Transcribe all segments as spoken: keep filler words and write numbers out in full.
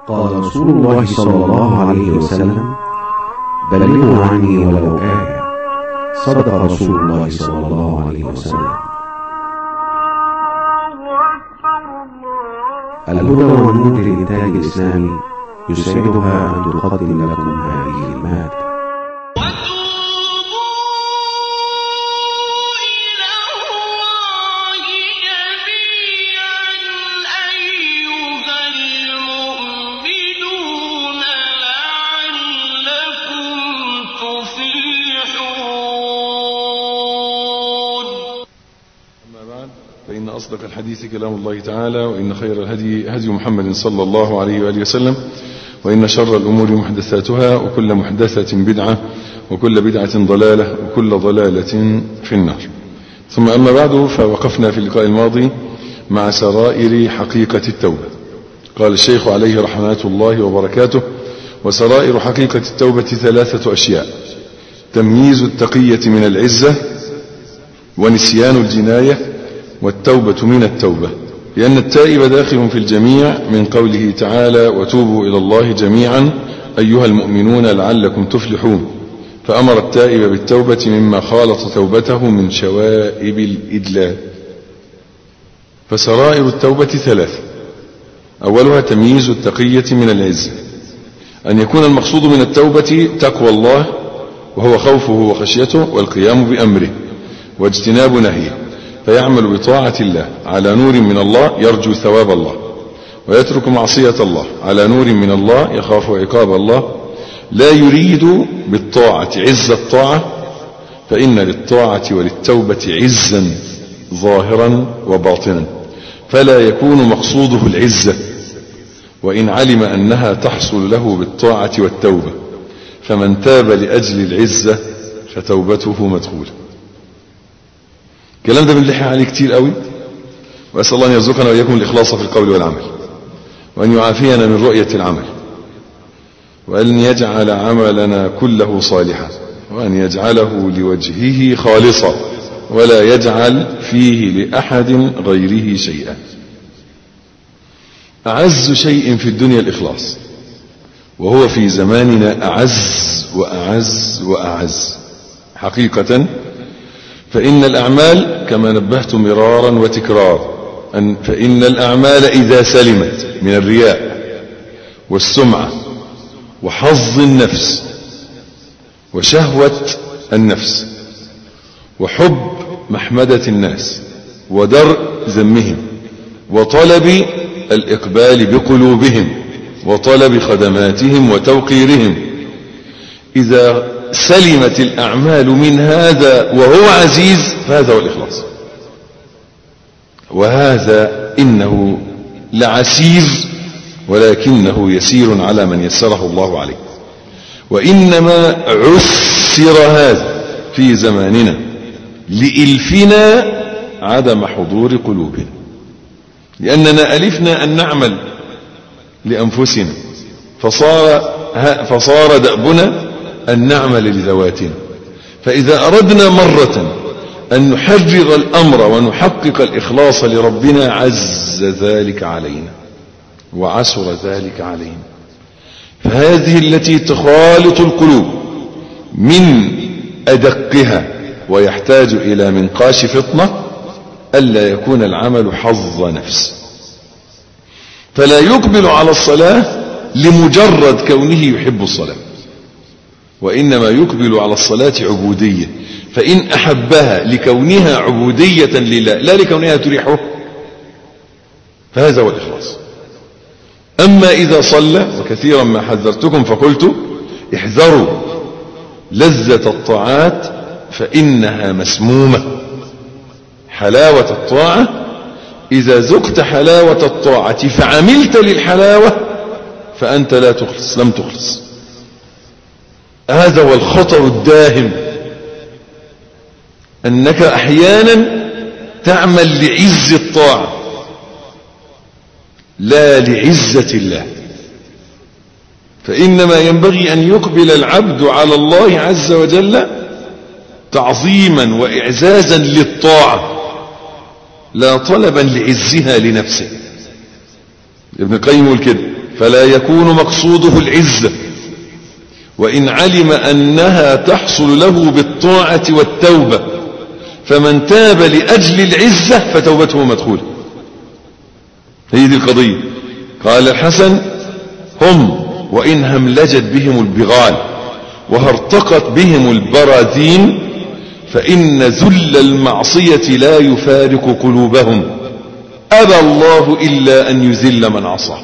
قال رسول الله صلى الله عليه وسلم: بلغوا عني ولو آية. صدق رسول الله صلى الله عليه وسلم. الهدى والنور للإنتاج الإسلامي يسعدها أن تقدم لكم هذه المادة. فإن أصدق الحديث كلام الله تعالى، وإن خير الهدي هدي محمد صلى الله عليه وآله وسلم، وإن شر الأمور محدثاتها، وكل محدثة بدعة، وكل بدعة ضلالة، وكل ضلالة في النار. ثم أما بعد، فوقفنا في اللقاء الماضي مع سرائر حقيقة التوبة. قال الشيخ عليه رحمة الله وبركاته: وسرائر حقيقة التوبة ثلاثة أشياء: تمييز التقية من العزة، ونسيان الجناية، والتوبة من التوبة، لأن التائب داخل في الجميع من قوله تعالى: وتوبوا إلى الله جميعا أيها المؤمنون لعلكم تفلحون، فأمر التائب بالتوبة مما خالط توبته من شوائب الإدلال. فسرائر التوبة ثلاثة: أولها تمييز التقية من العزة، أن يكون المقصود من التوبة تقوى الله، وهو خوفه وخشيته والقيام بأمره واجتناب نهيه، فيعمل بطاعة الله على نور من الله يرجو ثواب الله، ويترك معصية الله على نور من الله يخاف عقاب الله، لا يريد بالطاعة عز الطاعة، فإن للطاعة وللتوبة عزا ظاهرا وباطنا، فلا يكون مقصوده العزة، وإن علم أنها تحصل له بالطاعة والتوبة، فمن تاب لأجل العزة فتوبته مدخولة. الكلام ده بنلحق عليه كتير قوي، وأسأل الله أن يرزقنا وإياكم الإخلاص في القول والعمل، وأن يعافينا من رؤية العمل، وأن يجعل عملنا كله صالحا، وأن يجعله لوجهه خالصا، ولا يجعل فيه لأحد غيره شيئا. أعز شيء في الدنيا الإخلاص، وهو في زماننا أعز وأعز وأعز حقيقة. فإن الأعمال كما نبهت مرارا وتكرارا، أن فإن الأعمال إذا سلمت من الرياء والسمعة وحظ النفس وشهوة النفس وحب محمدة الناس ودرء ذمهم وطلب الإقبال بقلوبهم وطلب خدماتهم وتوقيرهم، إذا سلمت الأعمال من هذا وهو عزيز، فهذا هو الإخلاص. وهذا إنه لعسير، ولكنه يسير على من يسره الله عليه. وإنما عسر هذا في زماننا لإلفنا عدم حضور قلوبنا، لأننا ألفنا أن نعمل لأنفسنا، فصار, فصار دأبنا أن نعمل لذواتنا. فإذا أردنا مرة أن نحرر الأمر ونحقق الإخلاص لربنا، عز ذلك علينا وعسر ذلك علينا. فهذه التي تخالط القلوب من أدقها، ويحتاج إلى منقاش فطنة ألا يكون العمل حظ نفس، فلا يقبل على الصلاة لمجرد كونه يحب الصلاة، وإنما يقبل على الصلاة عبودية، فإن أحبها لكونها عبودية لله لا لكونها تريحه، فهذا هو الإخلاص. أما إذا صلى، وكثيرا ما حذرتكم فقلت: احذروا لذة الطاعات فإنها مسمومة. حلاوة الطاعة، إذا ذقت حلاوة الطاعة فعملت للحلاوة فأنت لا تخلص، لم تخلص. هذا هو الخطر الداهم، أنك أحيانا تعمل لعز الطاعة لا لعزة الله. فإنما ينبغي أن يقبل العبد على الله عز وجل تعظيما وإعزازا للطاعة، لا طلبا لعزها لنفسه. ابن القيم يقول كده: فلا يكون مقصوده العزة، وإن علم أنها تحصل له بالطاعة والتوبة، فمن تاب لأجل العزة فتوبته مدخولة. هي دي القضية. قال الحسن: هم وإن هملجت بهم البغال وهرتقت بهم البراذين فإن ذل المعصية لا يفارق قلوبهم، أبى الله إلا أن يذل من عصاه.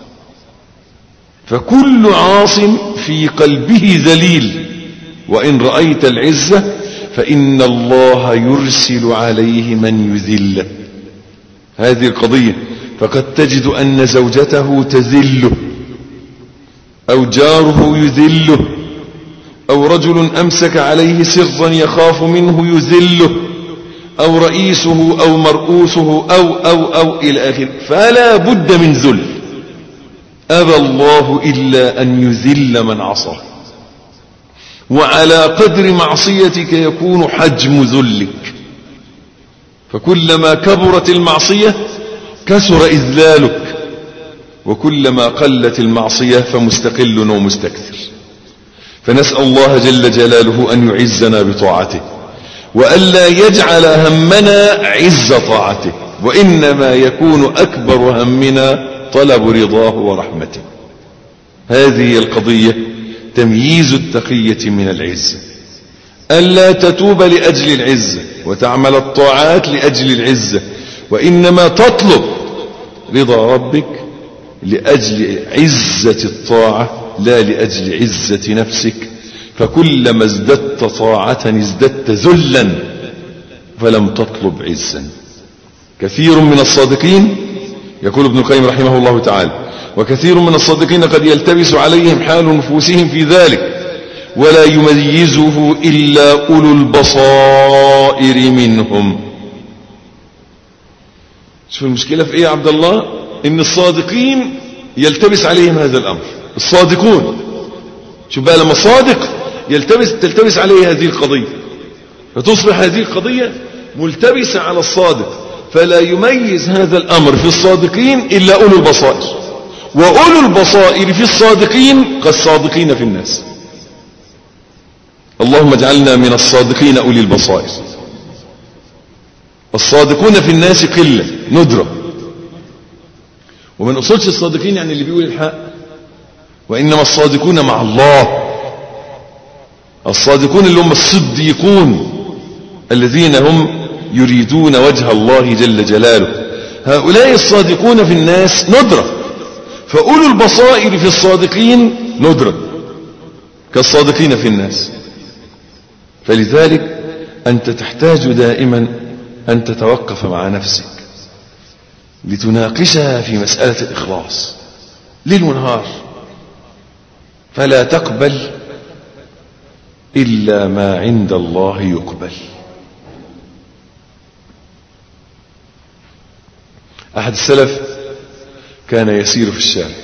فكل عاص في قلبه ذليل، وإن رأيت العزة فإن الله يرسل عليه من يذله. هذه القضية. فقد تجد أن زوجته تذله، أو جاره يذله، أو رجل أمسك عليه سرا يخاف منه يذله، أو رئيسه أو مرؤوسه أو أو أو إلى آخره، فلا بد من ذل. أبى الله إلا أن يذل من عصاه، وعلى قدر معصيتك يكون حجم ذلك. فكلما كبرت المعصية كثر إذلالك، وكلما قلت المعصية فمستقل ومستكثر. فنسأل الله جل جلاله أن يعزنا بطاعته، وألا يجعل همنا عز طاعته، وإنما يكون أكبر همنا طلب رضاه ورحمته. هذه القضية تمييز التقية من العزة. ألا تتوب لأجل العزة وتعمل الطاعات لأجل العزة، وإنما تطلب رضا ربك لأجل عزة الطاعة لا لأجل عزة نفسك. فكلما ازددت طاعة ازددت ذلا فلم تطلب عزا. كثير من الصادقين، يقول ابن القيم رحمه الله تعالى: وكثير من الصادقين قد يلتبس عليهم حال نفوسهم في ذلك، ولا يميزه إلا أولو البصائر منهم. شوف المشكلة في ايه يا عبد الله؟ ان الصادقين يلتبس عليهم هذا الامر. الصادقون، شوف بقى، لما صادق يلتبس تلتبس عليه هذه القضية، فتصبح هذه القضية ملتبسة على الصادق، فلا يميز هذا الامر في الصادقين الا اولو البصائر، واولو البصائر في الصادقين كالصادقين في الناس. اللهم اجعلنا من الصادقين اولي البصائر. الصادقون في الناس قلة ندرة، وما نقصدش الصادقين يعني اللي بيقول الحق، وإنما الصادقون مع الله. الصادقون اللي هم الصديقون الذين هم يريدون وجه الله جل جلاله. هؤلاء الصادقون في الناس ندرة، فأولو البصائر في الصادقين ندرة كالصادقين في الناس. فلذلك أنت تحتاج دائما أن تتوقف مع نفسك لتناقشها في مسألة الإخلاص ليل ونهار، فلا تقبل إلا ما عند الله يقبل. أحد السلف كان يسير في الشارع،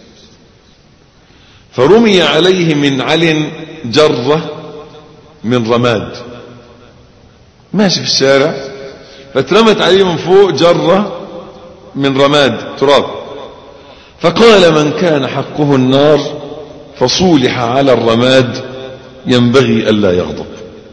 فرمي عليه من عل جرة من رماد. ماشي في الشارع فاترمت عليه من فوق جرة من رماد تراب، فقال: من كان حقه النار فصولح على الرماد ينبغي ألا يغضب.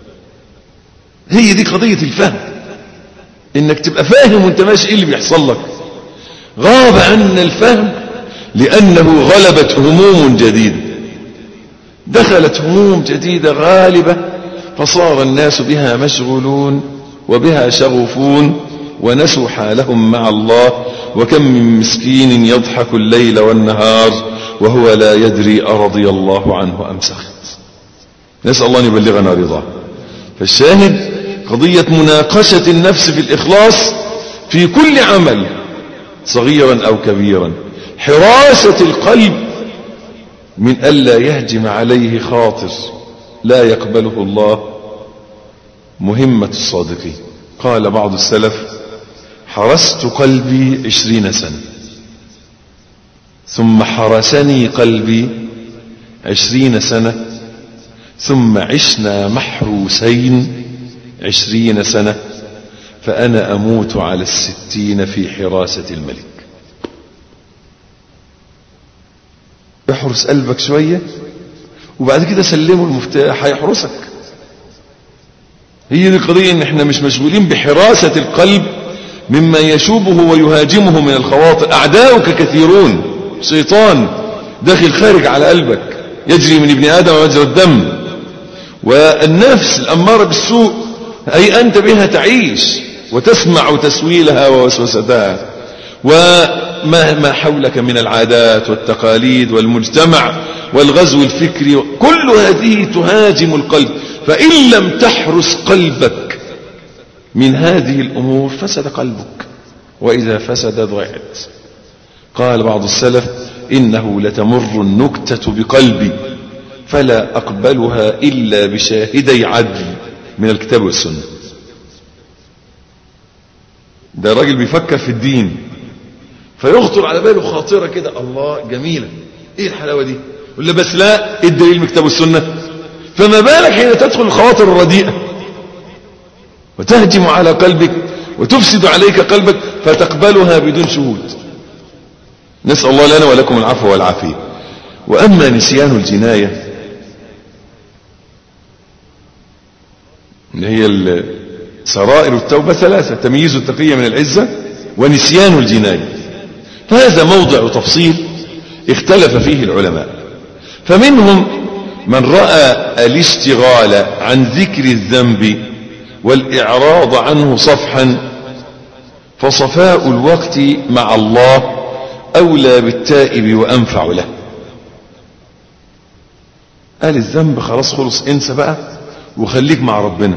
هي دي قضية الفهم، انك تبقى فاهم وانت ماشي ايه اللي بيحصل لك. غاب عنا الفهم لأنه غلبت هموم جديدة، دخلت هموم جديدة غالبة، فصار الناس بها مشغولون وبها شغوفون ونسوا حالهم مع الله. وكم من مسكين يضحك الليل والنهار وهو لا يدري أرضي الله عنه أم سخط. نسأل الله أن يبلغنا رضاه. فالشاهد قضية مناقشة النفس في الإخلاص في كل عمل صغيرا أو كبيرا، حراسة القلب من ألا يهجم عليه خاطر لا يقبله الله، مهمة الصادقين. قال بعض السلف: حرست قلبي عشرين سنة، ثم حرسني قلبي عشرين سنة، ثم عشنا محروسين عشرين سنة، فأنا أموت على الستين في حراسة الملك. احرس قلبك شوية وبعد كده سلمه المفتاح هيحرسك. هي دي القضية، ان احنا مش مشغولين بحراسة القلب مما يشوبه ويهاجمه من الخواطر. اعداؤك كثيرون، شيطان داخل خارج على قلبك يجري من ابن آدم مجرى الدم، والنفس الأمارة بالسوء أي أنت بها تعيش وتسمع تسويلها ووسوستها، وما ما حولك من العادات والتقاليد والمجتمع والغزو الفكري، كل هذه تهاجم القلب. فإن لم تحرس قلبك من هذه الأمور فسد قلبك، وإذا فسد ضعت. قال بعض السلف: إنه لتمر النكتة بقلبي فلا أقبلها إلا بشاهدي عدل من الكتاب والسنة. ده راجل بيفكر في الدين فيخطر على باله خاطرة كده، الله جميلة، ايه الحلاوة دي، ولا بس لا، ايه الدليل من الكتاب والسنة؟ فما بالك حين تدخل الخواطر الرديئة وتهجم على قلبك وتفسد عليك قلبك فتقبلها بدون شهود. نسأل الله لنا ولكم العفو والعافية. وأما نسيان الجناية اللي هي سرائر التوبة ثلاثة: تمييز التقية من العزة، ونسيان الجناية، فهذا موضع تفصيل اختلف فيه العلماء. فمنهم من رأى الاشتغال عن ذكر الذنب والإعراض عنه صفحا، فصفاء الوقت مع الله أولى بالتائب وأنفع له. قال الذنب خلاص خلص، انسى بقى وخليك مع ربنا.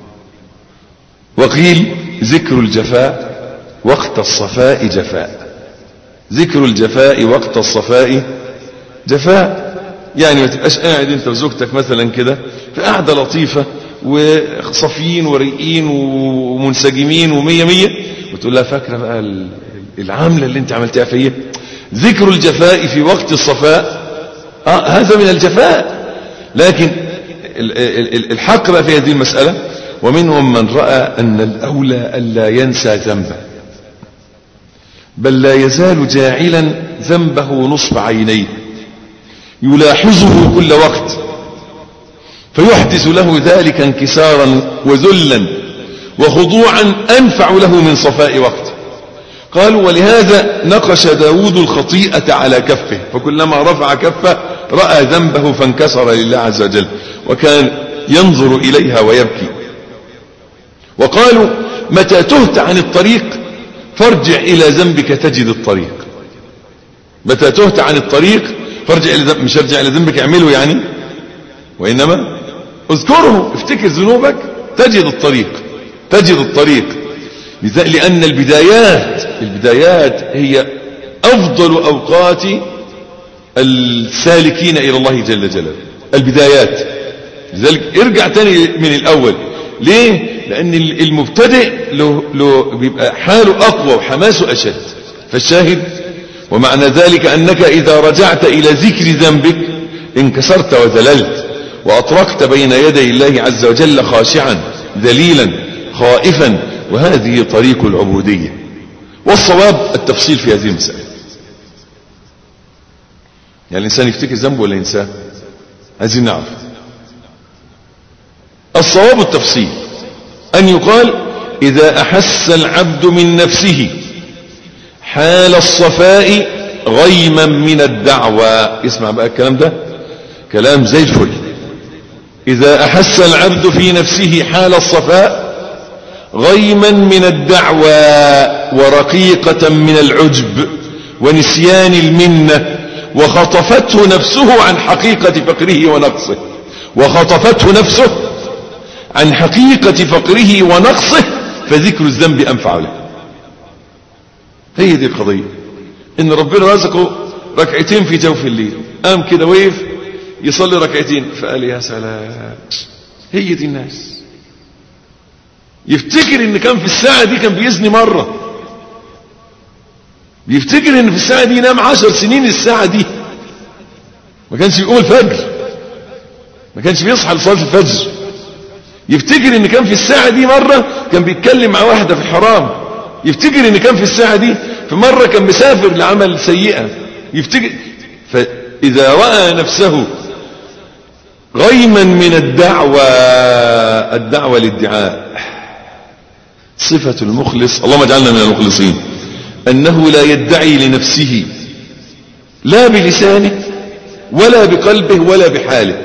وقيل ذكر الجفاء وقت الصفاء جفاء، ذكر الجفاء وقت الصفاء جفاء. يعني ما تبقاش قاعد انت وزوجتك مثلا كده في قعدة لطيفة وصفيين وريئين ومنسجمين ومية مية، وتقول لها فاكرة بقى العاملة اللي انت عملتها فيا. ذكر الجفاء في وقت الصفاء آه هذا من الجفاء. لكن الحق بقى في هذه المسألة، ومنهم من رأى أن الأولى ألا ينسى ذنبه، بل لا يزال جاعلا ذنبه نصب عينيه يلاحظه كل وقت، فيحدث له ذلك انكسارا وذلا وخضوعا أنفع له من صفاء وقت. قالوا: ولهذا نقش داود الخطيئة على كفه، فكلما رفع كفه رأى ذنبه فانكسر لله عز وجل، وكان ينظر إليها ويبكي. وقالوا: متى تهت عن الطريق فارجع إلى ذنبك تجد الطريق. متى تهت عن الطريق فارجع إلى ذنبك، مش ارجع إلى ذنبك اعمله يعني، وإنما اذكره، افتكر ذنوبك تجد الطريق، تجد الطريق. لأن البدايات البدايات هي أفضل أوقات السالكين إلى الله جل جلاله، البدايات. لذلك ارجع تاني من الأول. ليه؟ لأن المبتدئ له, له بيبقى حاله أقوى وحماسه أشد. فالشاهد: ومعنى ذلك أنك إذا رجعت إلى ذكر ذنبك انكسرت وذللت وأطرقت بين يدي الله عز وجل خاشعا ذليلا خائفا، وهذه طريق العبودية. والصواب التفصيل في هذه المسألة. يعني الإنسان يفتكر ذنبه ولا ينساه؟ عايزين نعرف. الصواب التفصيل، أن يقال: إذا أحس العبد من نفسه حال الصفاء غيما من الدعوى. اسمع بقى الكلام ده، كلام زي الفل. إذا أحس العبد في نفسه حال الصفاء غيما من الدعوى ورقيقة من العجب ونسيان المنة، وخطفته نفسه عن حقيقة فقره ونقصه، وخطفته نفسه عن حقيقة فقره ونقصه، فذكر الذنب أنفع له. هي دي القضية، إن ربنا رزقه ركعتين في جوف الليل، قام كده وقف يصلي ركعتين، فقال: يا سلام. هي دي الناس. يفتكر ان كان في الساعة دي كان بيزني مرة، يفتكر ان في الساعة دي نام عشر سنين. الساعة دي ما كانش بيقوم الفجر، ما كانش بيصحى لصلاة الفجر. يفتكر ان كان في الساعة دي مرة كان بيتكلم مع واحدة في الحرام. يفتكر ان كان في الساعة دي في مرة كان مسافر لعمل سيئة. يفتكر ف... إذا رأى نفسه غيما من الدعوة الدعوة للدعاء. صفة المخلص، اللهم اجعلنا من المخلصين، أنه لا يدعي لنفسه لا بلسانه ولا بقلبه ولا بحاله،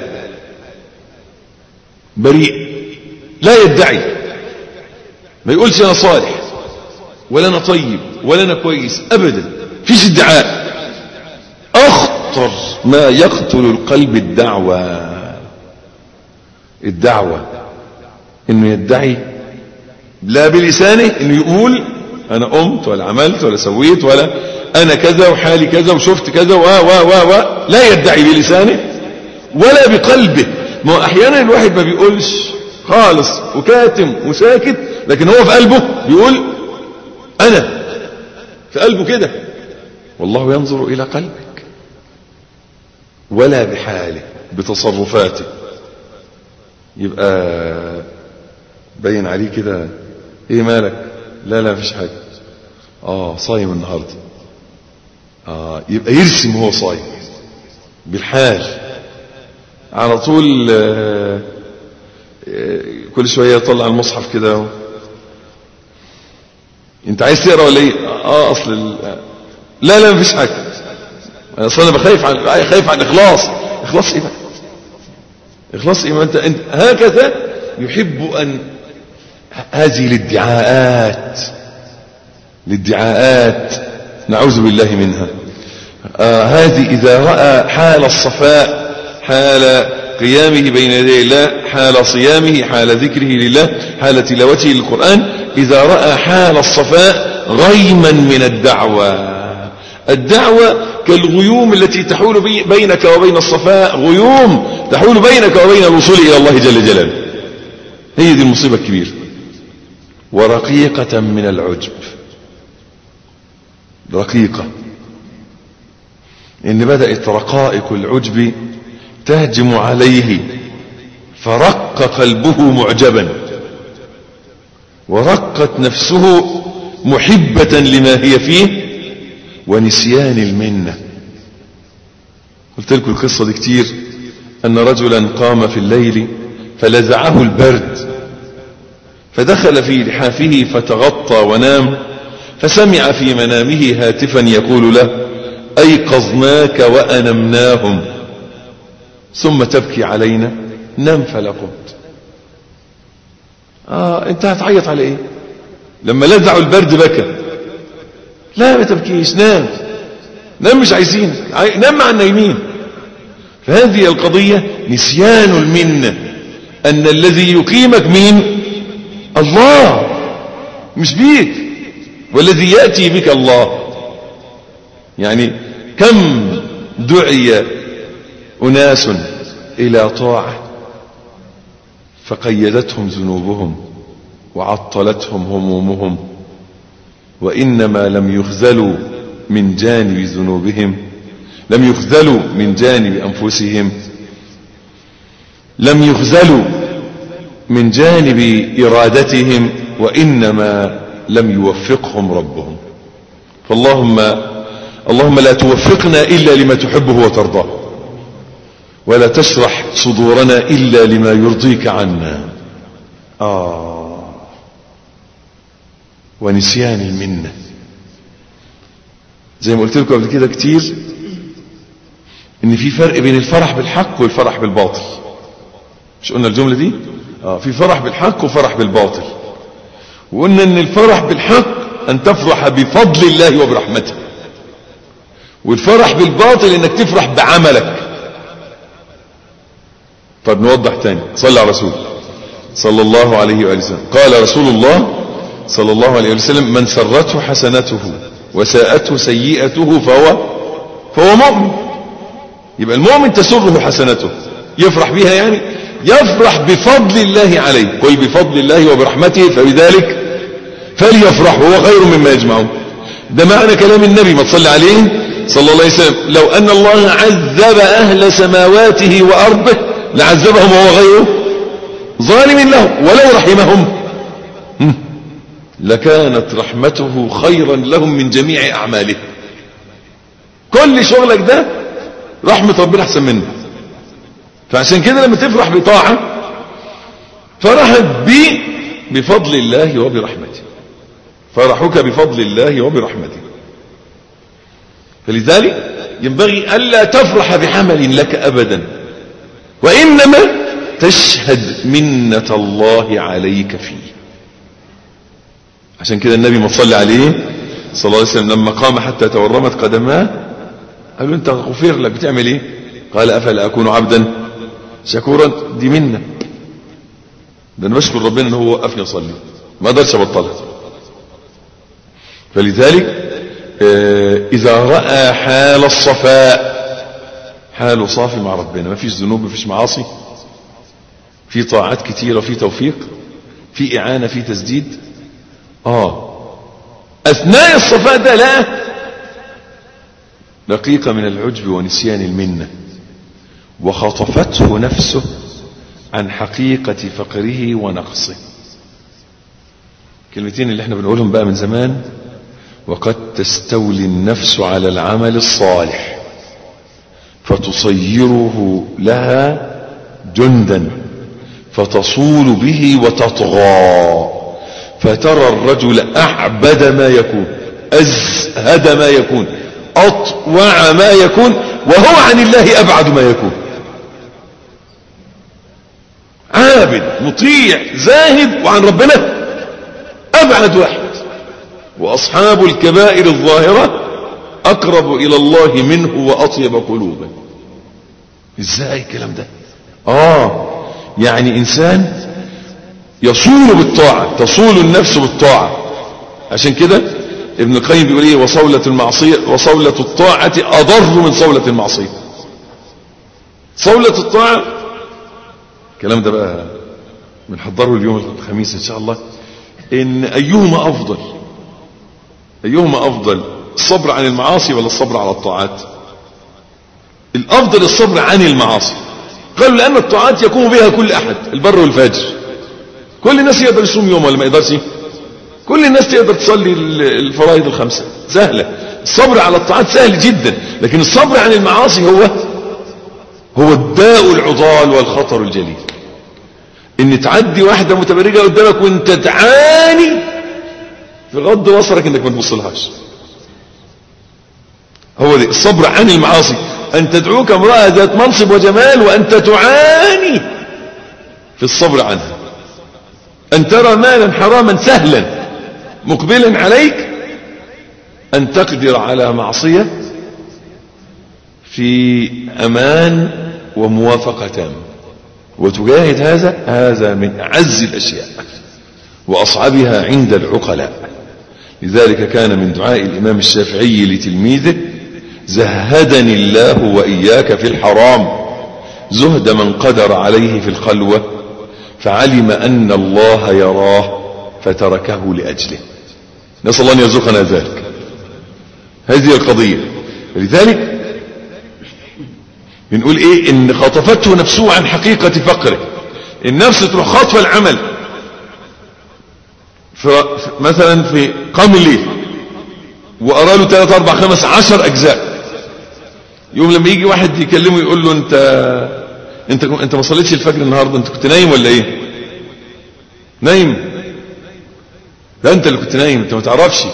بريء، لا يدعي، ما يقولش أنا صالح ولا أنا طيب ولا أنا كويس، أبدا، فيش ادعاء. أخطر ما يقتل القلب الدعوة، الدعوة إنه يدعي لا بلسانه، إنه يقول أنا قمت ولا عملت ولا سويت ولا أنا كذا وحالي كذا وشفت كذا و و و و لا يدعي بلسانه ولا بقلبه. ما هو أحيانا الواحد ما بيقولش خالص وكاتم وساكت، لكن هو في قلبه بيقول أنا، في قلبه كده، والله ينظر إلى قلبك، ولا بحاله بتصرفاته. يبقى بين عليه كده ايه مالك؟ لا لا مفيش حاجة. اه صايم النهاردة. اه يبقى يرسم هو صايم بالحال على طول. آه آه كل شوية يطلع المصحف كده، انت عايز تقرأ ولا ايه؟ اه اصل لا لا مفيش حاجة، اصل انا بخايف عن خايف عن اخلاص. اخلاص ايه بقى؟ اخلاص ايه؟ ما انت انت هكذا يحب ان هذه الادعاءات الادعاءات نعوذ بالله منها. آه هذه إذا رأى حال الصفاء، حال قيامه بين يدي الله، حال صيامه، حال ذكره لله، حال تلاوته للقرآن، إذا رأى حال الصفاء غيما من الدعوة. الدعوة كالغيوم التي تحول بينك وبين الصفاء، غيوم تحول بينك وبين الوصول إلى الله جل جلاله. هي دي المصيبة الكبيرة. ورقيقة من العجب، رقيقة، إن بدأت رقائق العجب تهجم عليه، فرق قلبه معجبا، ورقت نفسه محبة لما هي فيه، ونسيان المنة. قلت لكم القصة دي كتير، أن رجلا قام في الليل فلزعه البرد، فدخل في لحافه فتغطى ونام، فسمع في منامه هاتفا يقول له أيقظناك وأنمناهم ثم تبكي علينا، نم فلا قمت. آه انت هتعيط على ايه؟ لما لزعوا البرد بكى. لا ما تبكيش، نام نام، مش عايزين نام مع النايمين. فهذه القضية نسيان المنة، أن الذي يقيمك مين؟ الله، مش بيك، والذي يأتي بك الله. يعني كم دعي أناس إلى طاعة فقيدتهم ذنوبهم وعطلتهم همومهم، وإنما لم يخذلوا من جانب ذنوبهم، لم يخذلوا من جانب أنفسهم، لم يخذلوا من جانب إرادتهم، وإنما لم يوفقهم ربهم. فاللهم اللهم لا توفقنا إلا لما تحبه وترضاه، ولا تشرح صدورنا إلا لما يرضيك عنا. آه ونسيان المنة. زي ما قلت لكم قبل كده كتير، ان في فرق بين الفرح بالحق والفرح بالباطل. مش قلنا الجملة دي؟ آه في فرح بالحق وفرح بالباطل. وقلنا ان الفرح بالحق ان تفرح بفضل الله وبرحمته، والفرح بالباطل انك تفرح بعملك. طب نوضح تاني، صلى على رسول صلى الله عليه وآله وسلم. قال رسول الله صلى الله عليه وسلم من سرته حسنته وساءته سيئته فهو فهو مؤمن. يبقى المؤمن تسره حسنته، يفرح بها، يعني يفرح بفضل الله عليه. قل بفضل الله وبرحمته فبذلك فليفرح وهو خير مما يجمعون. ده معنى كلام النبي، ما تصلي عليه صلى الله عليه وسلم. لو أن الله عذب أهل سماواته وأرضه لعذبهم وهو غير ظالم له، ولو رحمهم لكانت رحمته خيرا لهم من جميع أعماله. كل شغلك ده رحمة ربنا احسن منه. فعشان كده لما تفرح بطاعة فرحت بي بفضل الله وبرحمته، فرحك بفضل الله وبرحمته. فلذلك ينبغي ألا تفرح بعمل لك أبدا، وإنما تشهد منة الله عليك فيه. عشان كده النبي ما صلى عليه صلى الله عليه وسلم لما قام حتى تورمت قدماه قال له انت غفر لك، بتعمل ايه؟ قال افلا اكون عبدا شكورا. دي منه، ده انا بشكر ربنا ان هو وقفني اصلي، ما اقدرش ابطلها. فلذلك اه اذا راى حال الصفاء، حاله صافي مع ربنا، ما فيش ذنوب، ما فيش معاصي، في طاعات كتيره، في توفيق، في اعانه، في تسديد. اه اثناء الصفاء ده لا دقيقة من العجب ونسيان المنة، وخطفته نفسه عن حقيقة فقره ونقصه. كلمتين اللي احنا بنقولهم بقى من زمان: وقد تستولي النفس على العمل الصالح فتصيره لها جندا فتصول به وتطغى، فترى الرجل أعبد ما يكون، أزهد ما يكون، أطوع ما يكون، وهو عن الله أبعد ما يكون. عابد مطيع زاهد، وعن ربنا أبعد واحد. وأصحاب الكبائر الظاهرة أقرب إلى الله منه وأطيب قلوبا. إزاي الكلام ده؟ آه يعني إنسان يصول بالطاعة، تصول النفس بالطاعة. عشان كده ابن القيم بيقول ايه: وصولة المعصية وصولة الطاعة أضر من صولة المعصية. صولة الطاعة الكلام ده بقى بنحضره اليوم الخميس ان شاء الله، ان ايهما افضل ايهما افضل الصبر عن المعاصي ولا الصبر على الطاعات؟ الافضل الصبر عن المعاصي. قالوا لان الطاعات يقوم بها كل احد، البر والفاجر. كل الناس يقدر يصوم يوم ولا ما يقدرش؟ كل الناس تقدر تصلي الفرائض الخمسة، سهلة. الصبر على الطاعات سهل جدا، لكن الصبر عن المعاصي هو هو الداء العضال والخطر الجليل. ان تعدي واحدة متبرجة قدامك وانت تعاني في غض بصرك انك ما تبصلهاش. هو دي الصبر عن المعاصي، ان تدعوك امرأة ذات منصب وجمال وانت تعاني في الصبر عنها. ان ترى مالا حراما سهلا مقبلا عليك، ان تقدر على معصية في امان وموافقة تامة وتجاهد. هذا هذا من اعز الاشياء واصعبها عند العقلاء. لذلك كان من دعاء الامام الشافعي لتلميذه: زهدني الله واياك في الحرام زهد من قدر عليه في الخلوة فعلم ان الله يراه فتركه لاجله. نسأل الله ان يرزقنا ذلك. هذه القضية. لذلك بنقول ايه؟ ان خطفته نفسه عن حقيقة فقره. النفس تروح خاطفة العمل. مثلا في قام الليل وقرا له ثلاثة أربعة خمس عشر أجزاء، يوم لما يجي واحد يكلمه يقول له: انت انت انت ما صليتش الفجر النهارده، انت كنت نايم ولا ايه؟ نايم؟ لا انت اللي كنت نايم، انت ما تعرفش.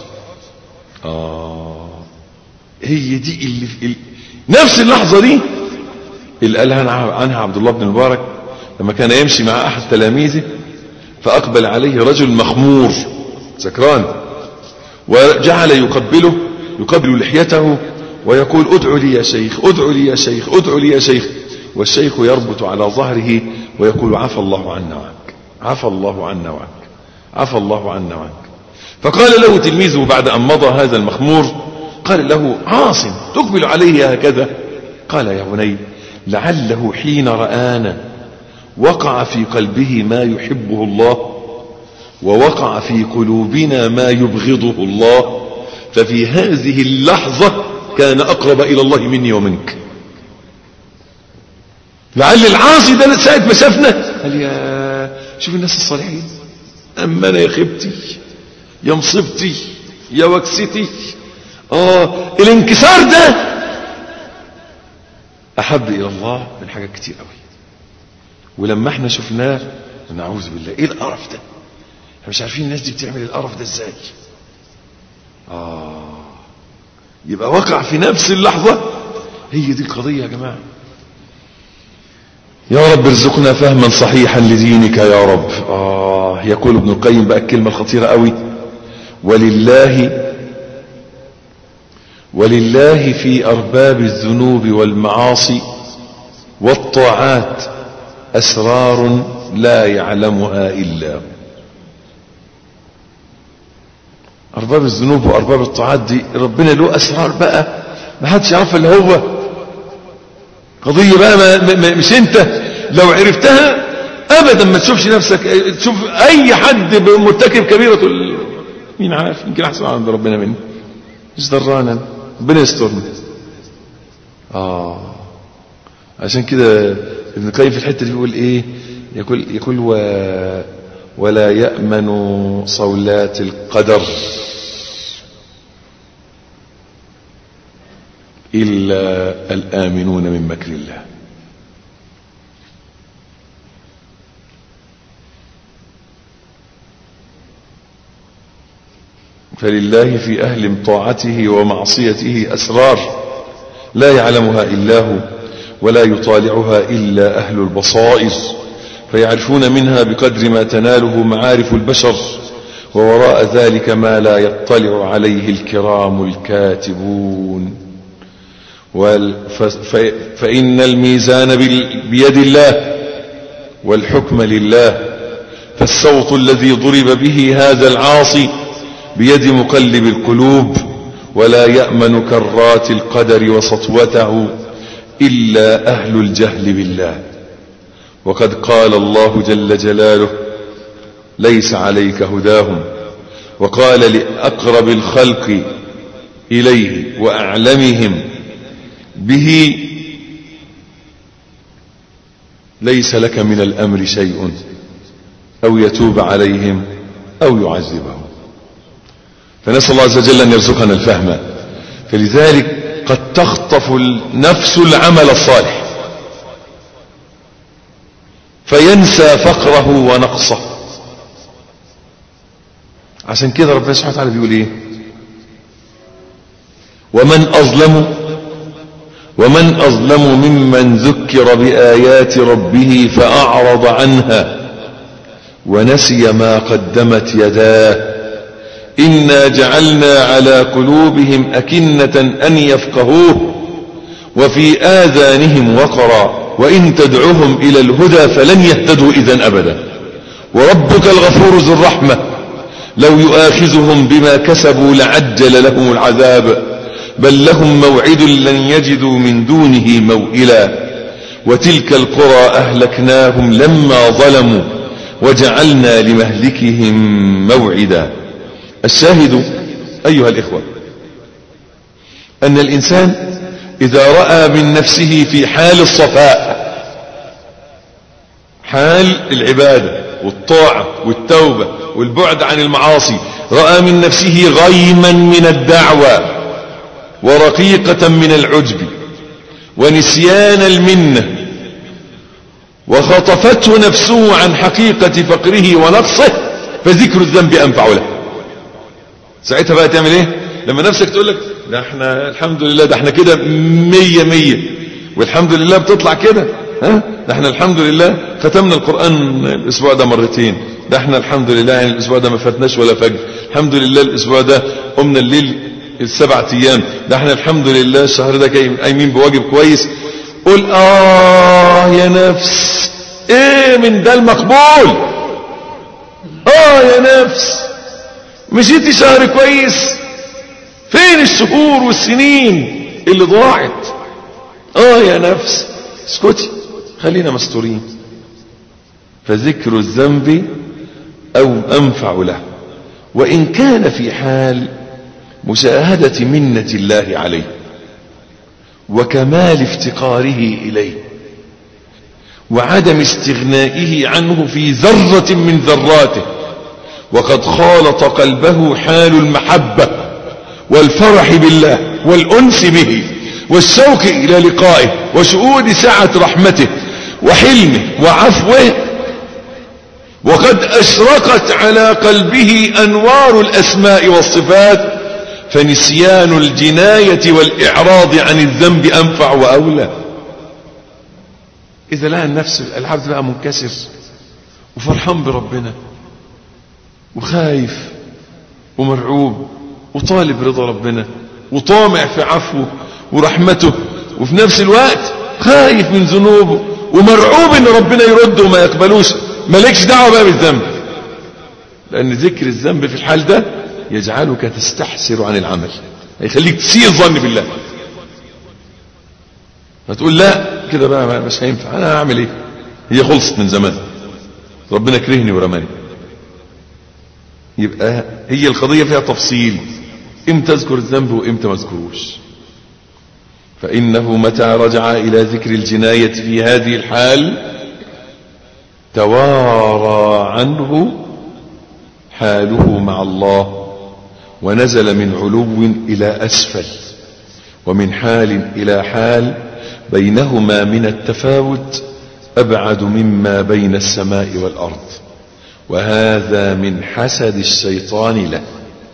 اه هي دي اللي في نفس اللحظة دي اللي قالها عنها عبد الله بن المبارك لما كان يمشي مع احد تلاميذه فاقبل عليه رجل مخمور سكران وجعل يقبله يقبل لحيته ويقول: ادعوا لي يا شيخ، ادعوا لي يا شيخ، ادعوا لي يا شيخ. والشيخ يربط على ظهره ويقول: عفى الله عنا وعنك، عفى الله عنا وعنك، عفى الله عنا وعنك. فقال له تلميذه بعد أن مضى هذا المخمور، قال له: عاصم تقبل عليه هكذا؟ قال: يا بني لعله حين رآنا وقع في قلبه ما يحبه الله ووقع في قلوبنا ما يبغضه الله، ففي هذه اللحظة كان أقرب إلى الله مني ومنك. لعل العاصي ده ساعة ما شافنا قال: يا شوف الناس الصالحين، أما أنا يا خبتي يا مصيبتي يا وكستي. آه الانكسار ده أحب إلى الله من حاجات كتير قوي. ولما احنا شفناه نعوذ بالله، ايه القرف ده؟ احنا مش عارفين الناس دي بتعمل القرف ده ازاي. آه يبقى وقع في نفس اللحظة. هي دي القضية يا جماعة. يا رب ارزقنا فهما صحيحا لدينك يا رب. آه يقول ابن القيم بقى الكلمة الخطيرة قوي: ولله ولله في أرباب الذنوب والمعاصي والطاعات أسرار لا يعلمها إلا هو. أرباب الذنوب وأرباب الطاعات دي ربنا له أسرار بقى ما حدش يعرفها إلا هو. قضية بقى ما ما مش انت لو عرفتها ابدا ما تشوفش نفسك، تشوف اي حد مرتكب كبيرة تقول مين عارف، يمكن احسن عند ربنا مني، مش درانا، ربنا يسترنا. اه عشان كده ابن القيم في الحتة دي بيقول ايه، يقول يقول و ولا يأمن صولات القدر إلا الآمنون من مكر الله. فلله في أهل طاعته ومعصيته أسرار لا يعلمها إلا هو، ولا يطالعها إلا أهل البصائر، فيعرفون منها بقدر ما تناله معارف البشر، ووراء ذلك ما لا يطلع عليه الكرام الكاتبون. فإن الميزان بيد الله والحكم لله، فالصوت الذي ضرب به هذا العاصي بيد مقلب القلوب، ولا يأمن كرات القدر وسطوته إلا أهل الجهل بالله. وقد قال الله جل جلاله: ليس عليك هداهم، وقال لأقرب الخلق إليه وأعلمهم به: ليس لك من الأمر شيء، أو يتوب عليهم أو يعذبهم. فنسأل الله عز وجل أن يرزقنا الفهم. فلذلك قد تخطف النفس العمل الصالح فينسى فقره ونقصه. عشان كده ربنا سبحانه وتعالى بيقول ايه: ومن أظلم ومن أظلم ممن ذكر بآيات ربه فأعرض عنها ونسي ما قدمت يداه إنا جعلنا على قلوبهم أكنة أن يفقهوه وفي آذانهم وقرا وإن تدعوهم إلى الهدى فلن يهتدوا إذن أبدا وربك الغفور ذو الرحمة لو يؤاخذهم بما كسبوا لعجل لهم العذاب بل لهم موعد لن يجدوا من دونه موئلا وتلك القرى أهلكناهم لما ظلموا وجعلنا لمهلكهم موعدا. الشاهد أيها الإخوة أن الإنسان إذا رأى من نفسه في حال الصفاء، حال العبادة والطاعة والتوبة والبعد عن المعاصي، رأى من نفسه غيما من الدعوة ورقيقة من العجب ونسيان المنة، وخطفته نفسه عن حقيقة فقره ونقصه، فذكر الذنب أنفع له. ساعتها بقى تعمل ايه لما نفسك تقول لك ده احنا الحمد لله ده احنا كده مية مية والحمد لله بتطلع كده، ها ده احنا الحمد لله ختمنا القرآن الاسبوع ده مرتين، ده احنا الحمد لله يعني الاسبوع ده ما فاتناش ولا فجر، الحمد لله الاسبوع ده قمنا الليل السبع ايام، ده احنا الحمد لله الشهر ده قايمين بواجب كويس. قول اه يا نفس ايه من ده المقبول، اه يا نفس مشيتي شهر كويس، فين الشهور والسنين اللي ضاعت؟ اه يا نفس اسكتي خلينا مستورين. فذكر الذنب او انفع له، وان كان في حال مشاهدة منة الله عليه وكمال افتقاره إليه وعدم استغنائه عنه في ذرة من ذراته، وقد خالط قلبه حال المحبة والفرح بالله والأنس به والشوق إلى لقائه وشهود سعة رحمته وحلمه وعفوه، وقد أشرقت على قلبه أنوار الأسماء والصفات، فنسيان الجناية والإعراض عن الذنب أنفع وأولى. إذا لقى النفس العبد بقى منكسر وفرحان بربنا وخايف ومرعوب وطالب رضا ربنا وطامع في عفوه ورحمته، وفي نفس الوقت خايف من ذنوبه ومرعوب ان ربنا يرده وما يقبلوش، مالكش دعوه بقى بالذنب، لان ذكر الذنب في الحال ده يجعلك تستحسر عن العمل، هيخليك تسيء الظن بالله، فتقول لا كده بقى مش هينفع، انا هعمل ايه؟ هي خلصت من زمان، ربنا كرهني ورماني. يبقى هي القضية فيها تفصيل، امتى اذكر الذنب وامتى ما اذكروش. فإنه متى رجع إلى ذكر الجناية في هذه الحال توارى عنه حاله مع الله، ونزل من علو إلى أسفل، ومن حال إلى حال بينهما من التفاوت أبعد مما بين السماء والأرض، وهذا من حسد الشيطان له.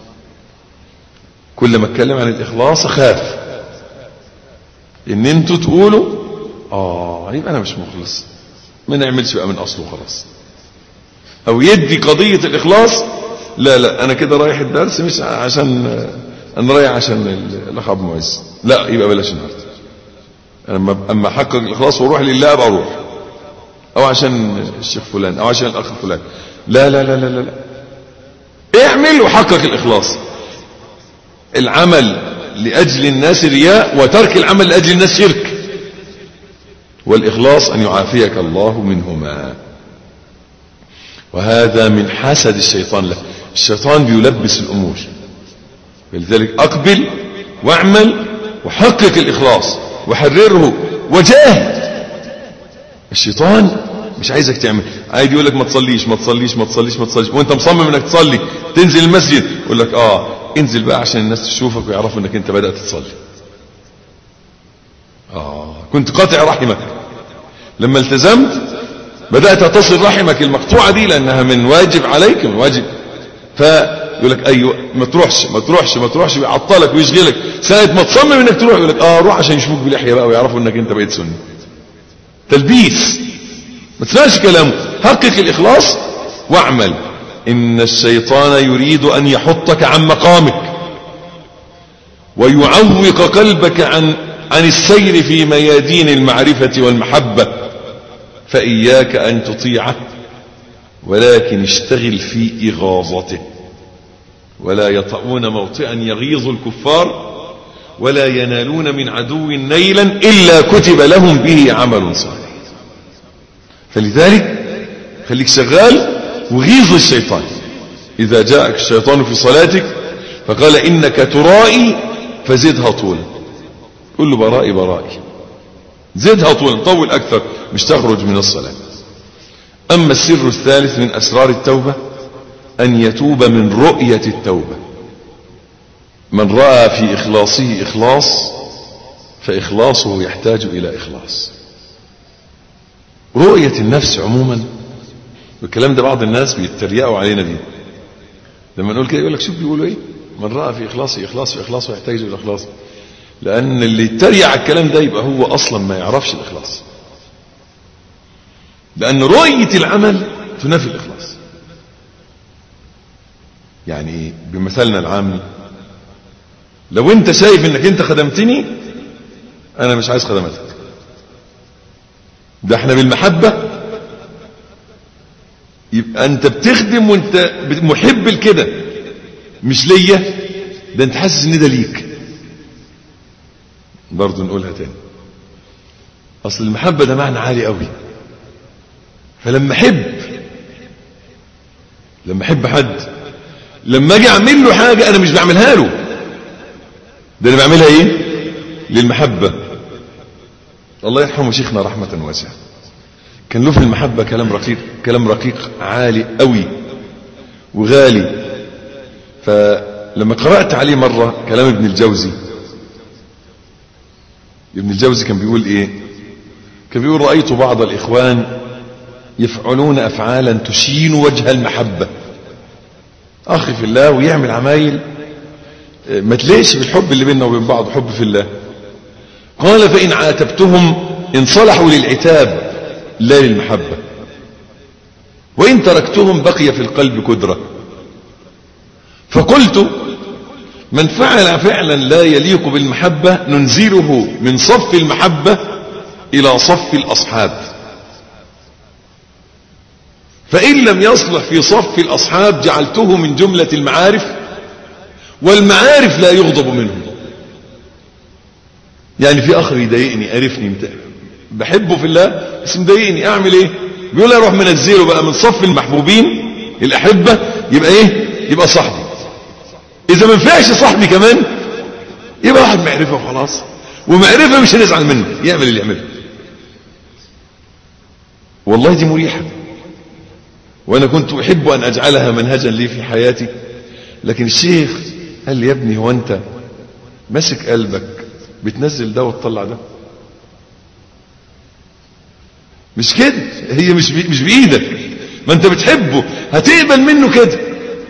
كل ما اتكلم عن الإخلاص خاف ان انتوا تقولوا اه يبقى انا مش مخلص، ما نعملش بقى من اصله خلاص، او يدي قضية الإخلاص لا لا انا كده رايح الدرس مش عشان انا رايح عشان الاخ ابو معز، لا يبقى بلاش النهارده، انا اما احقق الإخلاص واروح لله ابقى اروح، او عشان الشيخ فلان او عشان الاخ فلان، لا لا لا لا لا, لا. اعمل وحقق الإخلاص. العمل لأجل الناس رياء، وترك العمل لأجل الناس شرك، والإخلاص أن يعافيك الله منهما، وهذا من حسد الشيطان له. الشيطان بيلبس الأمور، ولذلك أقبل واعمل وحقق الإخلاص وحرره وجاهد. الشيطان مش عايزك تعمل، عايز يقول لك ما تصليش ما تصليش ما تصليش ما تصليش، وانت مصمم انك تصلي، تنزل المسجد يقول لك اه انزل بقى عشان الناس تشوفك ويعرفوا انك انت بدأت تصلي. اه كنت قاطع رحمك، لما التزمت بدأت تصل رحمك المقطوعة دي لانها من واجب عليك، من واجب، فيقول لك ايوه ما تروحش ما تروحش ما تروحش، بيعطلك ويشغلك، ساعة ما تصمم انك تروح يقول لك اه روح عشان يشوفوك بلحية بقى ويعرفوا انك انت بقيت سني. تلبيس، ما تسمعش كلامه، حقق الإخلاص واعمل. إن الشيطان يريد أن يحطك عن مقامك ويعوق قلبك عن عن السير في ميادين المعرفة والمحبة، فإياك أن تطيعه، ولكن اشتغل في إغاظته. ولا يطؤون موطئا يغيظ الكفار ولا ينالون من عدو نيلا إلا كتب لهم به عمل صالح. فلذلك خليك شغال وغيظ الشيطان. إذا جاءك الشيطان في صلاتك فقال إنك ترائي فزدها طولا، قل له برائي برائي، زدها طولا، طول أكثر، مش تخرج من الصلاة. أما السر الثالث من أسرار التوبة أن يتوب من رؤية التوبة. من رأى في إخلاصه إخلاص فإخلاصه يحتاج إلى إخلاص. رؤية النفس عموما، والكلام ده بعض الناس بيتريقوا علينا دي، لما نقول كده يقول لك شوف بيقولوا ايه، من رأى في إخلاصه إخلاص في إخلاصه يحتاج إلى إخلاص. لأن اللي يتريق على الكلام ده يبقى هو أصلا ما يعرفش الإخلاص، لأن رؤية العمل تنافي الإخلاص. يعني بمثالنا العام، لو انت شايف انك انت خدمتني انا مش عايز خدمتك، ده احنا بالمحبة، يبقى انت بتخدم وانت محب لكده، مش ليا، ده انت حاسس ان ده ليك. برضو نقولها تاني، اصل المحبة ده معنى عالي قوي. فلما احب لما احب حد، لما اجي اعمل له حاجة انا مش بعملها له، ده انا بعملها ايه؟ للمحبة. الله يرحمه شيخنا رحمة واسعة، كان له في المحبة كلام رقيق، كلام رقيق عالي قوي وغالي. فلما قرأت عليه مرة كلام ابن الجوزي ابن الجوزي كان بيقول ايه؟ كان بيقول رأيت بعض الإخوان يفعلون أفعالا تشين وجه المحبة، أخي في الله، ويعمل عمايل ما تليش بالحب اللي بيننا وبين بعض، حب في الله. قال فإن عاتبتهم انصلحوا للعتاب لا للمحبة، وإن تركتهم بقي في القلب كدرة. فقلت من فعل فعلا لا يليق بالمحبة ننزله من صف المحبة إلى صف الأصحاب، فإن لم يصلح في صف الأصحاب جعلته من جملة المعارف، والمعارف لا يغضب منهم. يعني في أخ يضايقني، عرفني بحبه في الله بس مضايقني، أعمل إيه؟ بيقول أروح منزله بقى من صف المحبوبين الأحبة، يبقى إيه؟ يبقى صاحبي. إذا ما ينفعش صاحبي كمان يبقى واحد معرفة وخلاص، ومعرفة مش هنزعل منه، يعمل اللي يعمله. والله دي مريحة، وأنا كنت أحب أن أجعلها منهجا لي في حياتي، لكن الشيخ قال لي يا ابني هو أنت ماسك قلبك بتنزل ده وتطلع ده؟ مش كده، هي مش بي مش بإيدك، ما أنت بتحبه هتقبل منه كده.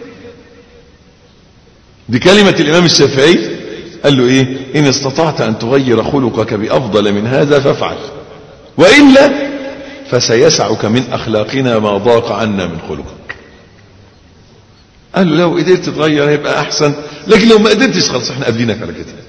دي كلمة الإمام الشافعي، قال له إيه؟ إن استطعت أن تغير خلقك بأفضل من هذا فافعل، وإلا فسيسعك من أخلاقنا ما ضاق عنا من خلقك. قال له لو قدرت تغير هيبقى أحسن، لكن لو ما قدرتش خلاص احنا قابلينك على كده.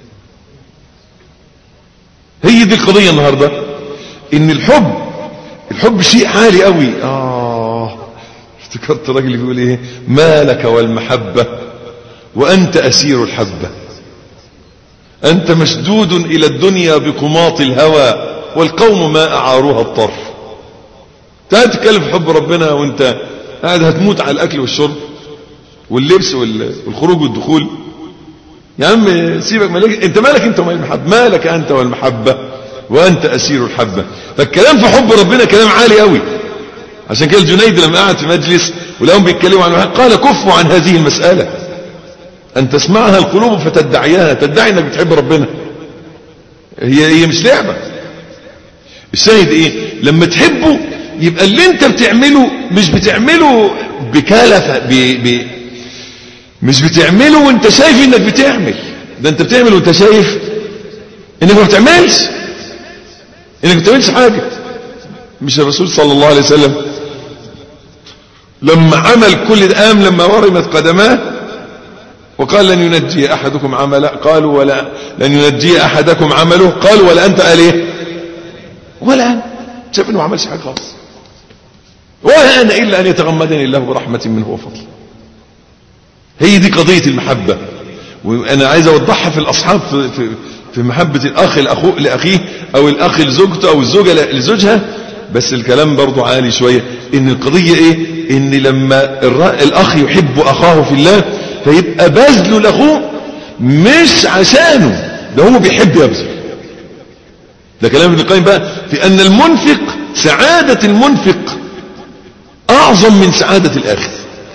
هي دي القضية النهاردة، إن الحب الحب شيء عالي قوي. آه افتكرت راجل بيقول إيه؟ ما لك والمحبة وأنت أسير الحبة، أنت مشدود إلى الدنيا بقماط الهوى والقوم ما أعاروها الطرف. تعال تتكلم في حب ربنا وانت قاعد هتموت على الأكل والشرب واللبس والخروج والدخول. يا عم سيبك، مالك انت، مالك انت ومال المحبة، مالك أنت والمحبة وأنت أسير الحبة. فالكلام في حب ربنا كلام عالي قوي. عشان كده الجنيد لما قعد في مجلس ولهم بيتكلموا عن قال كفوا عن هذه المسألة أن تسمعها القلوب فتدعيها، تدعي أنك بتحب ربنا. هي هي مش لعبة. الشاهد إيه؟ لما تحبه يبقى اللي أنت بتعمله مش بتعمله بكلفة، ب... ب... مش بتعمله وأنت شايف إنك بتعمل، ده أنت بتعمل وأنت شايف إنك ما بتعملش، إنك ما بتعملش حاجة. مش الرسول صلى الله عليه وسلم لما عمل كل ده قام لما ورمت قدماه وقال لن ينجي أحدكم عمله، قالوا ولا لن ينجي أحدكم عمله، قالوا ولا أنت؟ قال إيه؟ ولا أنا. شاف إنه ما عملش حاجة خالص. ولا أنا إلا أن يتغمدني الله برحمة منه وفضل. هي دي قضية المحبة، وأنا عايز أوضحها في الأصحاب في, في, في محبة الأخ الأخو لأخيه، أو الأخ لزوجته، أو الزوجة لزوجها. بس الكلام برضو عالي شوية. إن القضية إيه؟ إن لما الأخ يحب أخاه في الله فيبقى بذله لأخوه مش عشانه، ده هو بيحب يبذل. ده كلام ابن القيم بقى في أن المنفق، سعادة المنفق أعظم من سعادة الآخر.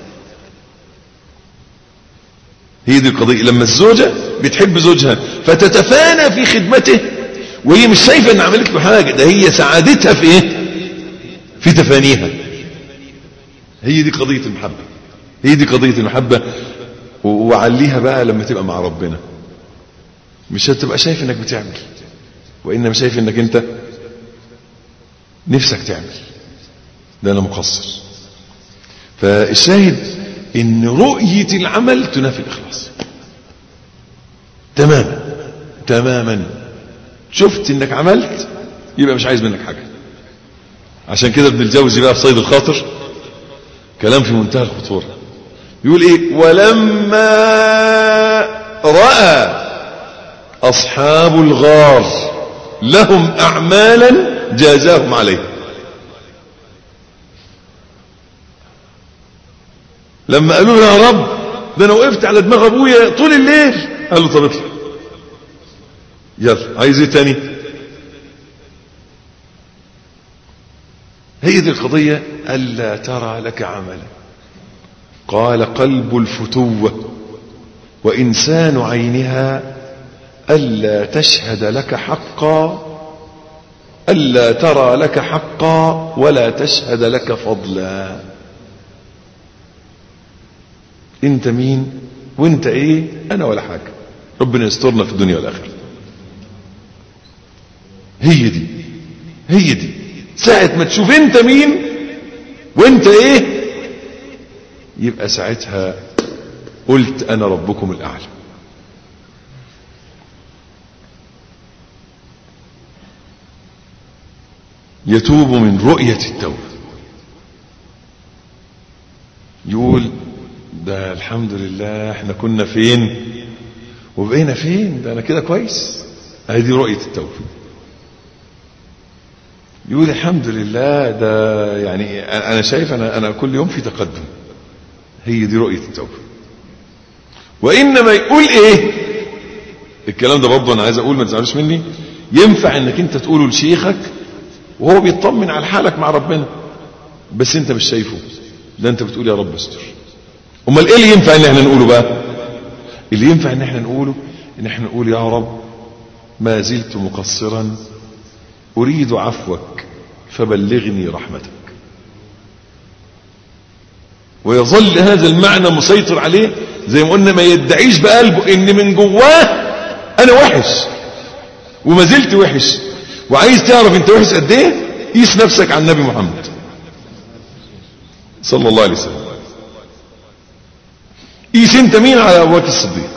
هي دي القضية. لما الزوجة بتحب زوجها فتتفانى في خدمته وهي مش شايفة أن عملت له حاجة، ده هي سعادتها في إيه؟ في تفانيها. هي دي قضية المحبة، هي دي قضية المحبة. وعليها بقى لما تبقى مع ربنا، مش هتبقى شايف انك بتعمل، وانما شايف انك انت نفسك تعمل، ده انا مقصر. فالشاهد ان رؤية العمل تنافي الاخلاص تماما تماما. شفت انك عملت يبقى مش عايز منك حاجة. عشان كده ابن الجوزي بقى في صيد الخاطر كلام في منتهى الخطورة، يقول ايه؟ ولما رأى اصحاب الغار لهم اعمالا جازاهم عليه. لما قالوا له يا رب ده انا وقفت على دماغ ابويا طول الليل، قال له طب اطلع يلا، عايز ايه تاني؟ هي دي القضية. ألا ترى لك عملا. قال قلب الفتوة وإنسان عينها ألا تشهد لك حقا، ألا ترى لك حقا، ولا تشهد لك فضلا. انت مين وانت ايه؟ انا ولا حاجة. ربنا يسترنا في الدنيا والآخرة. هي دي هي دي ساعة ما تشوف انت مين وانت ايه، يبقى ساعتها قلت انا ربكم الاعلى. يتوب من رؤية التوبة. يقول ده الحمد لله احنا كنا فين وبقينا فين، ده انا كده كويس. هذه رؤية التوبة. يقول الحمد لله ده يعني انا شايف انا انا كل يوم في تقدم. هي دي رؤية التوبة. وانما يقول ايه الكلام ده برضه، انا عايز اقول ما تزعلوش مني، ينفع انك انت تقوله لشيخك وهو بيطمن على حالك مع ربنا، بس انت مش شايفه، ده انت بتقول يا رب استر. امال ايه اللي ينفع ان احنا نقوله بقى؟ اللي ينفع ان احنا نقوله ان احنا نقول يا رب ما زلت مقصرا اريد عفوك فبلغني رحمتك. ويظل هذا المعنى مسيطر عليه، زي ما قلنا ما يدعيش بقلبه ان من جواه انا وحش وما زلت وحش. وعايز تعرف انت وحش قد ايه؟ قيس نفسك على النبي محمد صلى الله عليه وسلم. قيس انت مين على ابو بكر الصديق.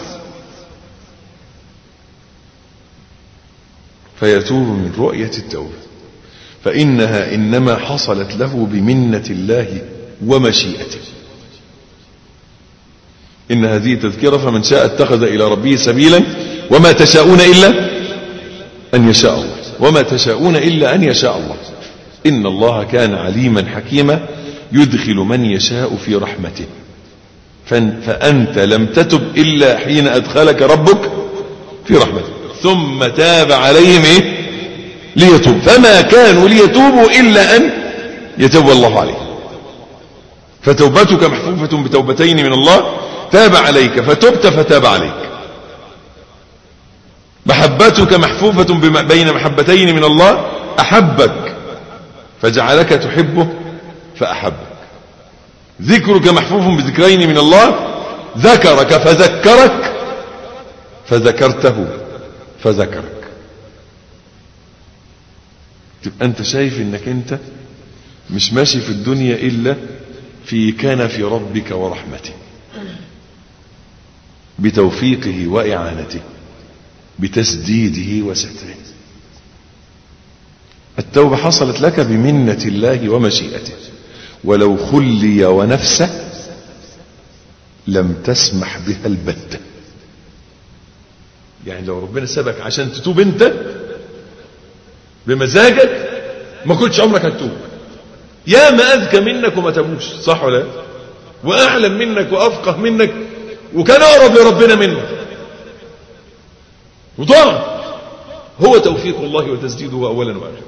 فيتوب من رؤية التوبة، فإنها إنما حصلت له بمنة الله ومشيئته. إن هذه تذكرة فمن شاء اتخذ إلى ربه سبيلا وما تشاءون إلا أن يشاء الله، وما تشاءون إلا أن يشاء الله. إن الله كان عليما حكيما يدخل من يشاء في رحمته. فأنت لم تتب إلا حين أدخلك ربك في رحمته ثم تاب عليهم إيه؟ ليتوب، فما كانوا ليتوبوا إلا أن يتوب الله عليه. فتوبتك محفوفة بتوبتين من الله، تاب عليك فتبت فتاب عليك. محبتك محفوفة بين محبتين من الله، أحبك فجعلك تحبه فأحبك. ذكرك محفوف بذكرين من الله، ذكرك فذكرك فذكرته فذكرك. تبقى انت شايف انك انت مش ماشي في الدنيا الا في كنف ربك ورحمته، بتوفيقه واعانته، بتسديده وستره. التوبة حصلت لك بمنة الله ومشيئته، ولو خلي ونفسه لم تسمح بها البتة. يعني لو ربنا سبك عشان تتوب انت بمزاجك ما كنتش عمرك هتتوب. يا ما اذكى منك وما تبوش، صح ولا؟ واعلم منك وافقه منك وكان اقرب لربنا منك. وطبعا هو توفيق الله وتسديده اولا واخرا،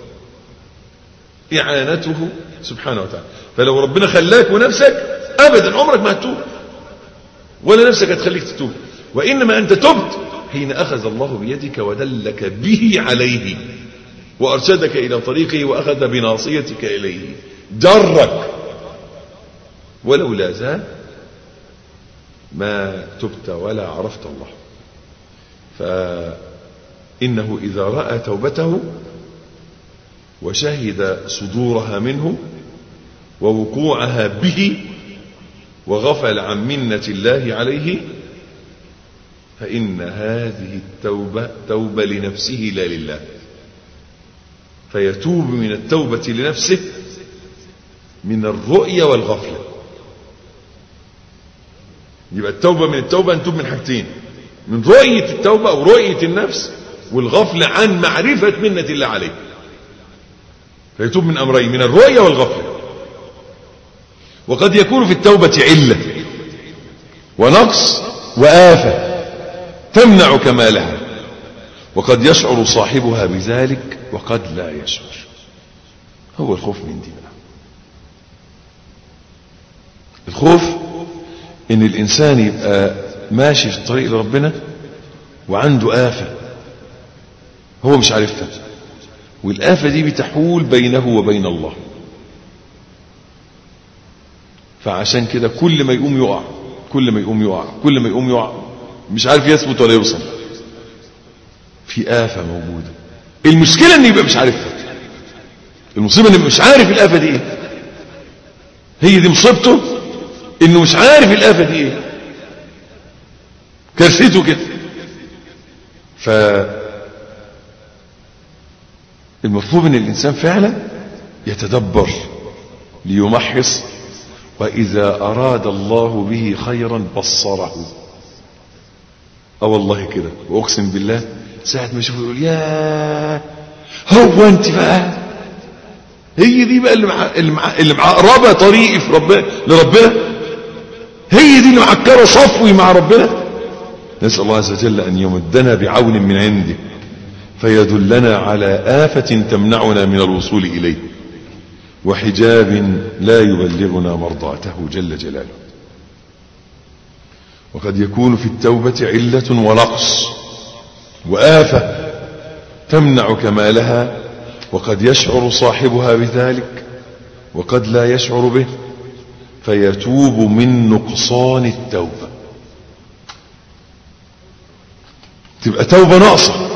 اعانته سبحانه وتعالى. فلو ربنا خلاك ونفسك ابدا عمرك ما هتتوب ولا نفسك هتخليك تتوب. وانما انت تبت حين اخذ الله بيدك ودلك به عليه وارشدك الى طريقه واخذ بناصيتك اليه، جرك. ولولا ذا ما تبت ولا عرفت الله. فانه اذا راى توبته وشهد صدورها منه ووقوعها به وغفل عن منة الله عليه، فإن هذه التوبة توبة لنفسه لا لله. فيتوب من التوبة لنفسه من الرؤية والغفلة. يبقى التوبة من التوبة نتوب من حاجتين: من رؤية التوبة أو رؤية النفس، والغفلة عن معرفة منة الله عليه. فيتوب من أمرين: من الرؤية والغفلة. وقد يكون في التوبة علة ونقص وآفة تمنع كمالها، وقد يشعر صاحبها بذلك وقد لا يشعر. هو الخوف من دي بقى. الخوف ان الانسان يبقى ماشي في الطريق لربنا وعنده آفة هو مش عارفها، والآفة دي بتحول بينه وبين الله. فعشان كده كل ما يقوم يقع، كل ما يقوم يقع، كل ما يقوم يقع، مش عارف يثبت ولا يوصل. في آفة موجودة. المشكلة ان يبقى مش عارفها، المصيبة ان يبقى مش عارف الآفة دي ايه. هي دي مصيبته، انه مش عارف الآفة دي ايه، كارثته كده. فالمفروض ان الانسان فعلا يتدبر ليمحص، واذا اراد الله به خيرا بصره. اه والله كده، واقسم بالله ساعة ما يشوفه يقول يا هو انت بقى، هي دي بقى اللي مع اللي مع اللي معقربه طريقي في ربنا لربنا، هي دي اللي معكره صفوي مع ربنا. نسأل الله عز وجل أن يمدنا بعون من عنده فيدلنا على آفة تمنعنا من الوصول إليه، وحجاب لا يبلغنا مرضاته جل جلاله. وقد يكون في التوبة علة ونقص وآفة تمنع كمالها، وقد يشعر صاحبها بذلك وقد لا يشعر به، فيتوب من نقصان التوبة. تبقى توبة ناقصة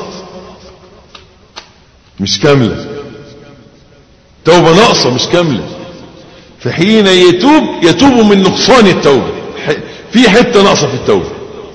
مش كاملة، توبة ناقصة مش كاملة، فحين يتوب يتوب من نقصان التوبة، في حتة ناقصة في التوبة،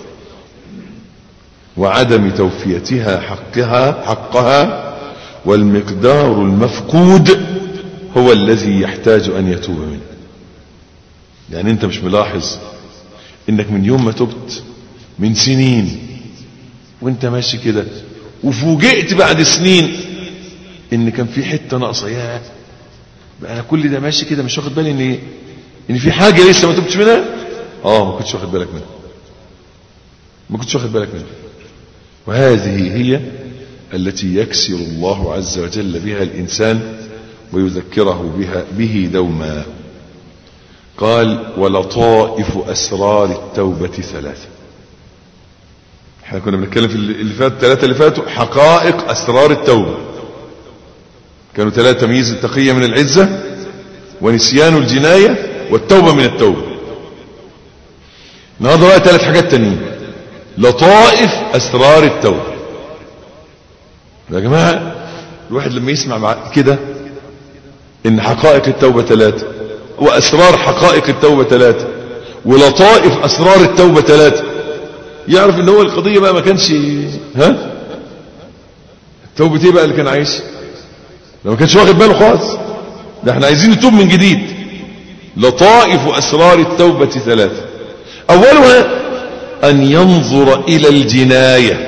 وعدم توفيتها حقها حقها والمقدار المفقود هو الذي يحتاج أن يتوب منه. يعني انت مش ملاحظ انك من يوم ما تبت من سنين وانت ماشي كده وفوجئت بعد سنين ان كان في حته ناقصه؟ ياه، بقى انا كل ده ماشي كده مش واخد بالي ان ايه، ان في حاجه لسه ما تبتش منها. اه ما كنتش واخد بالك منها، ما كنتش واخد بالك منها. وهذه هي التي يكسر الله عز وجل بها الانسان ويذكره بها به دوما. قال ولطائف اسرار التوبه ثلاثه. احنا كنا بنتكلم في اللي فات الثلاثه اللي فاتوا حقائق اسرار التوبه، كانوا ثلاثه: تمييز التقية من العزة، ونسيان الجناية، والتوبة من التوبة. النهارده بقى ثلاث حاجات تانيين: لطائف اسرار التوبة. يا جماعة الواحد لما يسمع كده ان حقائق التوبة ثلاثة، واسرار حقائق التوبة ثلاثة، ولطائف اسرار التوبة ثلاثة، يعرف ان هو القضية بقى ما كانش ها التوبة ايه بقى اللي كان عايش، لو ما كانش واخد باله خالص. ده احنا عايزين نتوب من جديد. لطائف اسرار التوبة ثلاثة: اولها ان ينظر الى الجناية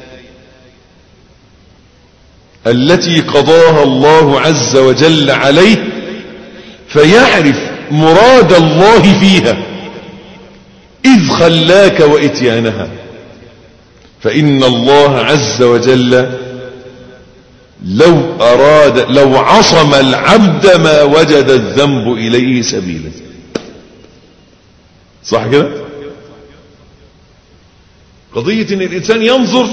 التي قضاها الله عز وجل عليه فيعرف مراد الله فيها إذ خلاك وإتيانها. فإن الله عز وجل لو أراد لو عصم العبد ما وجد الذنب إليه سبيلا. صح كده؟ قضية إن الإنسان ينظر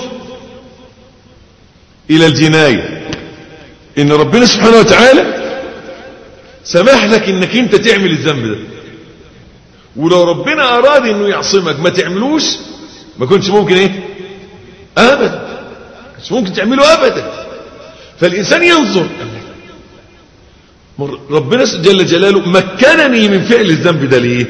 إلى الجناية، إن ربنا سبحانه وتعالى سمح لك إنك أنت تعمل الذنب ده، ولو ربنا أراد إنه يعصمك ما تعملوش ما كنتش ممكن إيه أبدا، مش ممكن تعمله أبدا. فالإنسان ينظر ربنا جل جلاله مكنني من فعل الذنب ده ليه؟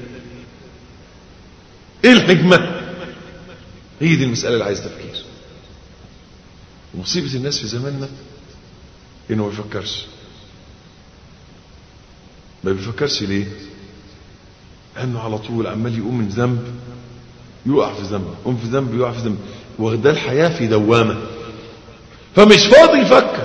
إيه الحكمة؟ هي دي المسألة اللي عايز تفكير. مصيبة الناس في زماننا إنه ما يفكرش. ما بيفكرش ليه؟ لأنه على طول عمال يقوم من ذنب يقع في ذنب، يقوم في ذنب يقع في ذنب، واخداه الحياة في دوامة، فمش فاضي يفكر.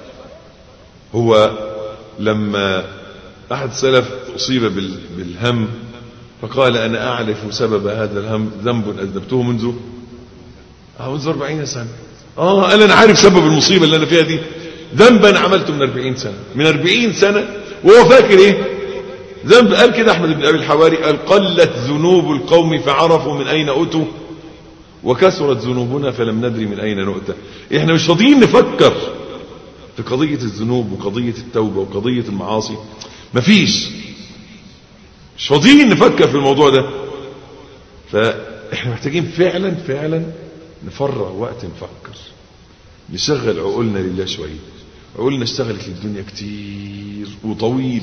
هو لما أحد السلف أصيب بالهم فقال أنا أعرف سبب هذا الهم، ذنب أذنبته منذ منذ أربعين سنة. آه قال أنا عارف سبب المصيبة اللي أنا فيها دي، ذنبا عملته من أربعين سنة، من أربعين سنة وهو فاكر إيه ذنب. قال كده أحمد بن أبي الحواري قال قلت ذنوب القوم فعرفوا من أين أتوا وكثرت ذنوبنا فلم ندري من أين نؤتى. احنا مش فاضيين نفكر في قضية الذنوب وقضية التوبة وقضية المعاصي، مفيش، مش فاضيين نفكر في الموضوع ده. فاحنا محتاجين فعلا فعلا نفرغ وقت نفكر، نشغل عقولنا لله شوية. عقولنا اشتغلت للدنيا كتير وطويل،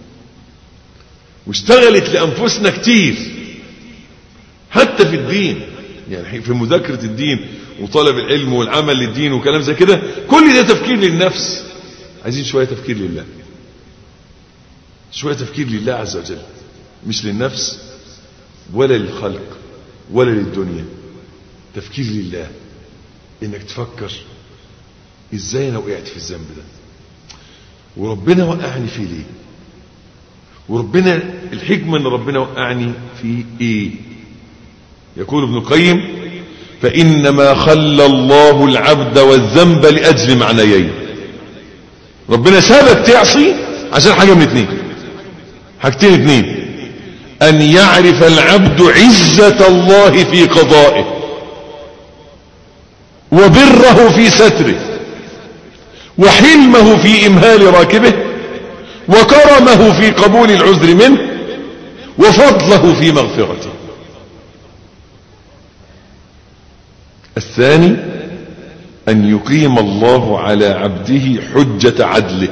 واشتغلت لأنفسنا كتير حتى في الدين، يعني في مذاكرة الدين وطلب العلم والعمل للدين وكلام زي كده، كل ده تفكير للنفس. عايزين شوية تفكير لله، شوية تفكير لله عز وجل، مش للنفس ولا للخلق ولا للدنيا. تفكير لله، انك تفكر ازاي انا وقعت في الذنب ده، وربنا وقعني فيه ليه، وربنا الحكمة ان ربنا وقعني في ايه. يقول ابن القيم: فإنما خلى الله العبد والذنب لأجل معنيين. ربنا سابك تعصي عشان حاجة من اتنين، حاجتين اتنين: أن يعرف العبد عزة الله في قضائه، وبره في ستره، وحلمه في إمهال راكبه، وكرمه في قبول العذر منه، وفضله في مغفرته. الثاني: أن يقيم الله على عبده حجة عدله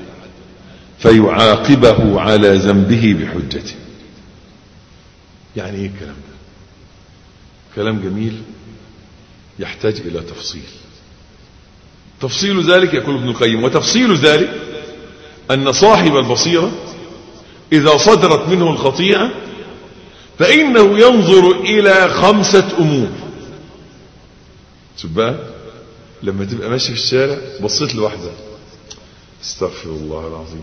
فيعاقبه على ذنبه بحجته. يعني ايه الكلام ده؟ كلام جميل يحتاج إلى تفصيل. تفصيل ذلك يقول ابن القيم: وتفصيل ذلك أن صاحب البصيرة إذا صدرت منه الخطيئة فإنه ينظر إلى خمسة أمور. شوف بقى، لما تبقى ماشي في الشارع بصيت لواحدة، استغفر الله العظيم،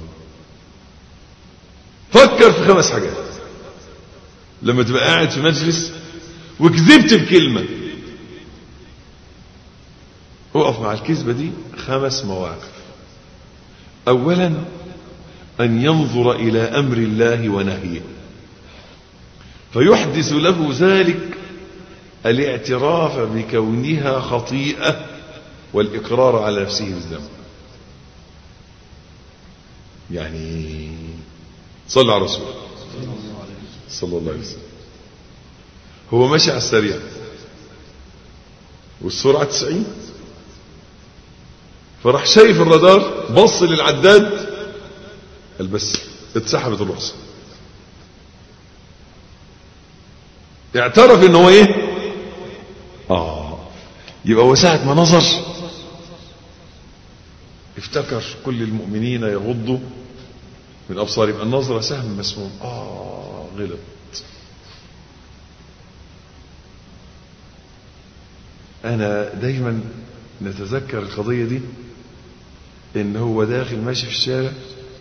فكر في خمس حاجات. لما تبقى قاعد في مجلس وكذبت بكلمة، اقف مع الكذبة دي خمس مواقف. اولا: ان ينظر الى امر الله ونهيه فيحدث له ذلك الاعتراف بكونها خطيئة والاقرار على نفسه بالذنب. يعني صلى على رسول صلى الله عليه وسلم، هو ماشي على السريع والسرعة تسعين، فراح شايف الرادار، بص للعداد، قال بس اتسحبت الرخصة. اعترف ان هو ايه؟ اه يبقى هو ساعة ما نظر افتكر كل المؤمنين يغضوا من ابصار، يبقى النظرة سهم مسموم. اه غلط. انا دايما نتذكر القضية دي، ان هو داخل ماشي في الشارع،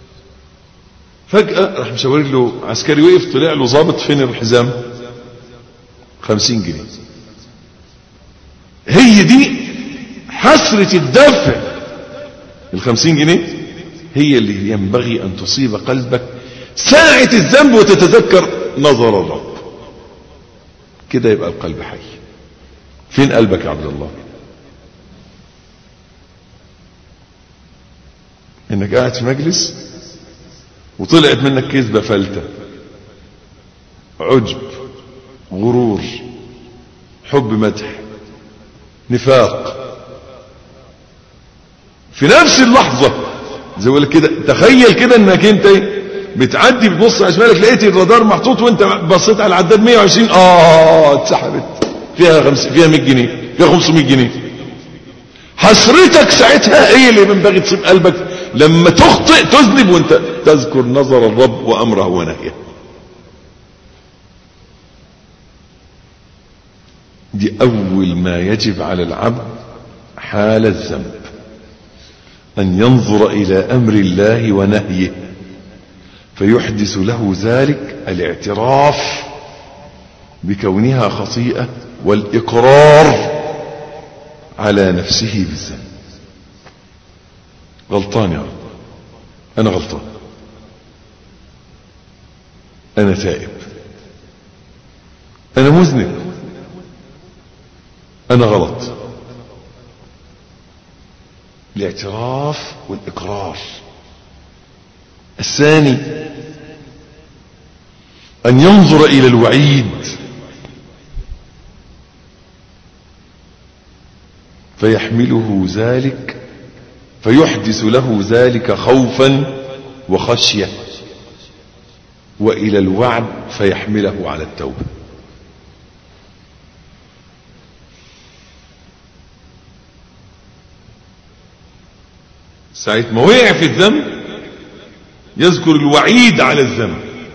فجأة راح مشاور له عسكري، وقف طلع له ضابط: فين الحزام؟ خمسين جنيه. هي دي حسرة الدفع. الخمسين جنيه هي اللي ينبغي ان تصيب قلبك ساعة الذنب وتتذكر نظر الرب، كده يبقى القلب حي. فين قلبك يا عبد الله؟ انك قاعد في مجلس وطلعت منك كذبة فلتة، عجب، غرور، حب مدح، نفاق، في نفس اللحظة زي ما كده. تخيل كده انك انت بتعدي بتبص على شمالك، لقيت الرادار محطوط وانت بصيت على العداد مية وعشرين، اه اتسحبت فيها خمس فيها مية جنيه، فيها خمسمية جنيه. حسرتك ساعتها ايه اللي ينبغي تصيب قلبك لما تخطئ تذنب وانت تذكر نظر الرب وامره ونهيه. دي اول ما يجب على العبد حال الذنب، ان ينظر الى امر الله ونهيه فيحدث له ذلك الاعتراف بكونها خطيئة والاقرار على نفسه بالذنب. غلطان يا رب، انا غلطان، انا تائب، انا مذنب، انا غلط. الاعتراف والاقرار. الثاني ان ينظر الى الوعيد فيحمله ذلك فيحدث له ذلك خوفا وخشية، والى الوعد فيحمله على التوبة. ساعة ما وقع في الذنب يذكر الوعيد على الذنب،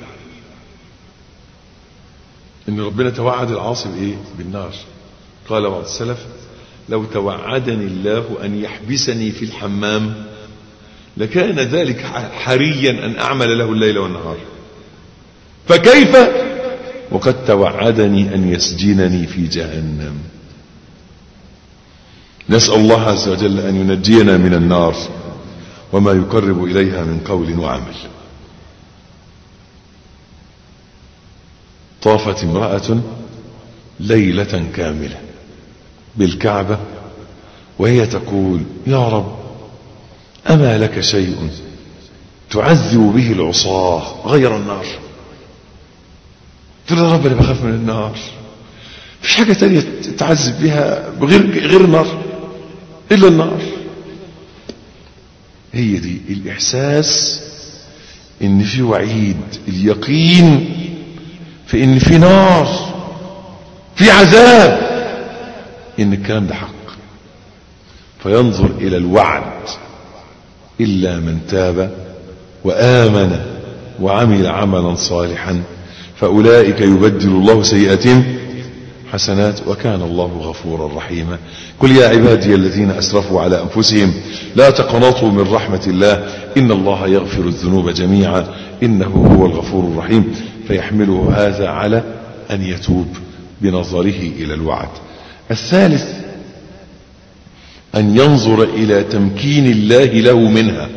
ان ربنا توعد العاصي بايه؟ بالنار. قال بعض السلف: لو توعدني الله ان يحبسني في الحمام لكان ذلك حريا ان اعمل له الليل والنهار، فكيف وقد توعدني ان يسجنني في جهنم. نسأل الله عز وجل ان ينجينا من النار وما يقرب اليها من قول وعمل. طافت امرأة ليلة كاملة بالكعبة وهي تقول: يا رب، أما لك شيء تعذب به العصاة غير النار؟ تقول: يا رب، أنا بخاف من النار، مفيش حاجة تانية تعذب بها غير غير النار إلا النار. هي دي الإحساس إن في وعيد، اليقين في إن في نار، في عذاب، إن الكلام ده حق. فينظر إلى الوعد: إلا من تاب وآمن وعمل عملا صالحا فأولئك يبدل الله سيئاتهم حسنات وكان الله غفورا رحيما. قل يا عبادي الذين أسرفوا على أنفسهم لا تقنطوا من رحمة الله إن الله يغفر الذنوب جميعا إنه هو الغفور الرحيم. فيحمله هذا على أن يتوب بنظره إلى الوعد. الثالث أن ينظر إلى تمكين الله له منها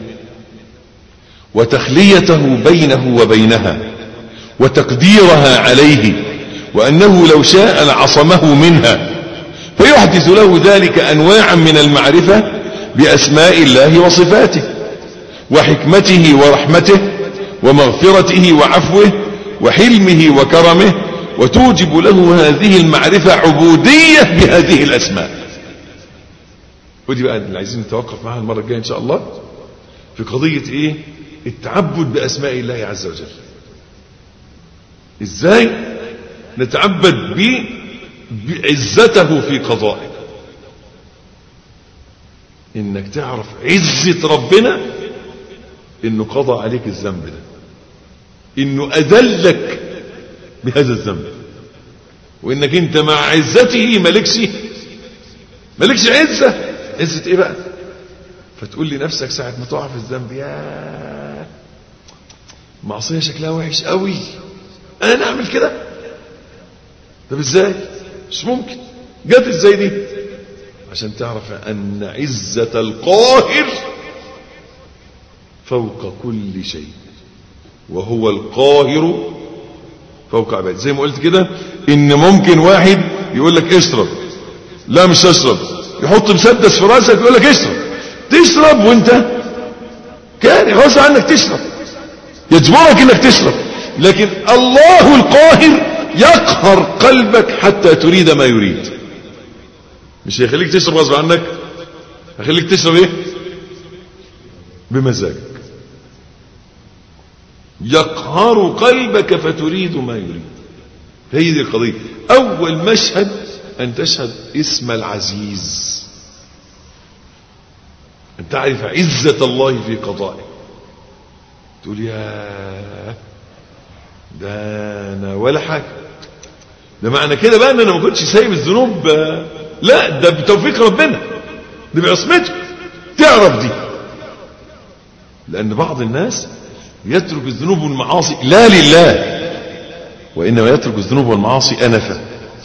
وتخليته بينه وبينها وتقديرها عليه، وأنه لو شاء لعصمه منها، فيحدث له ذلك أنواعا من المعرفة بأسماء الله وصفاته وحكمته ورحمته ومغفرته وعفوه وحلمه وكرمه، وتوجب له هذه المعرفة عبودية بهذه الأسماء. ودي بقى اللي عايزين نتوقف معها المرة الجاية إن شاء الله، في قضية إيه؟ التعبد بأسماء الله عز وجل. إزاي نتعبد به؟ بعزته في قضائه. إنك تعرف عزة ربنا إنه قضى عليك الذنب ده، إنه أذلك بهذا الذنب، وإنك أنت مع عزته مالكش مالكش عزة. عزة إيه بقى؟ فتقول لنفسك ساعة ما تقع في الذنب: يا معصية شكلها وحش قوي، أنا نعمل كده؟ طب إزاي؟ مش ممكن. جت إزاي دي؟ عشان تعرف أن عزة القاهر فوق كل شيء، وهو القاهر فوق عباده. زي ما قلت كده إن ممكن واحد يقول لك اشرب، لا مش اشرب، يحط مسدس في راسك يقول لك اشرب، تشرب وانت كان غصب عنك تشرب، يجبرك انك تشرب. لكن الله القاهر يقهر قلبك حتى تريد ما يريد. مش هيخليك تشرب غصب عنك، هيخليك تشرب ايه؟ بمزاجك. يقهر قلبك فتريد ما يريد. هي دي القضية. اول مشهد ان تشهد اسم العزيز، ان تعرف عزة الله في قضائه. تقول: يا ده انا ولا حاجة، ده معنى كده بقى ان انا ما كنتش سايب الذنوب، لا ده بتوفيق ربنا، ده بعصمته. تعرف دي، لان بعض الناس يترك الذنوب والمعاصي لا لله، وانما يترك الذنوب والمعاصي انفا.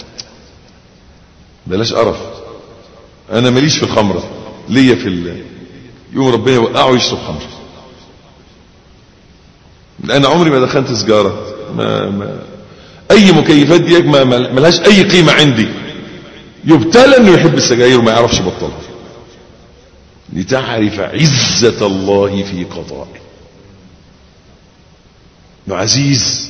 بلاش قرف، انا ماليش في الخمرة، ليا في ال... يوم ربنا يوقعه يشرب خمرة. انا عمري ما دخلت سجارة، ما, ما اي مكيفات دي ما ملهاش اي قيمة عندي. يبتلى انه يحب السجاير وما يعرفش بطلها، لتعرف عزة الله في قضائه. انه عزيز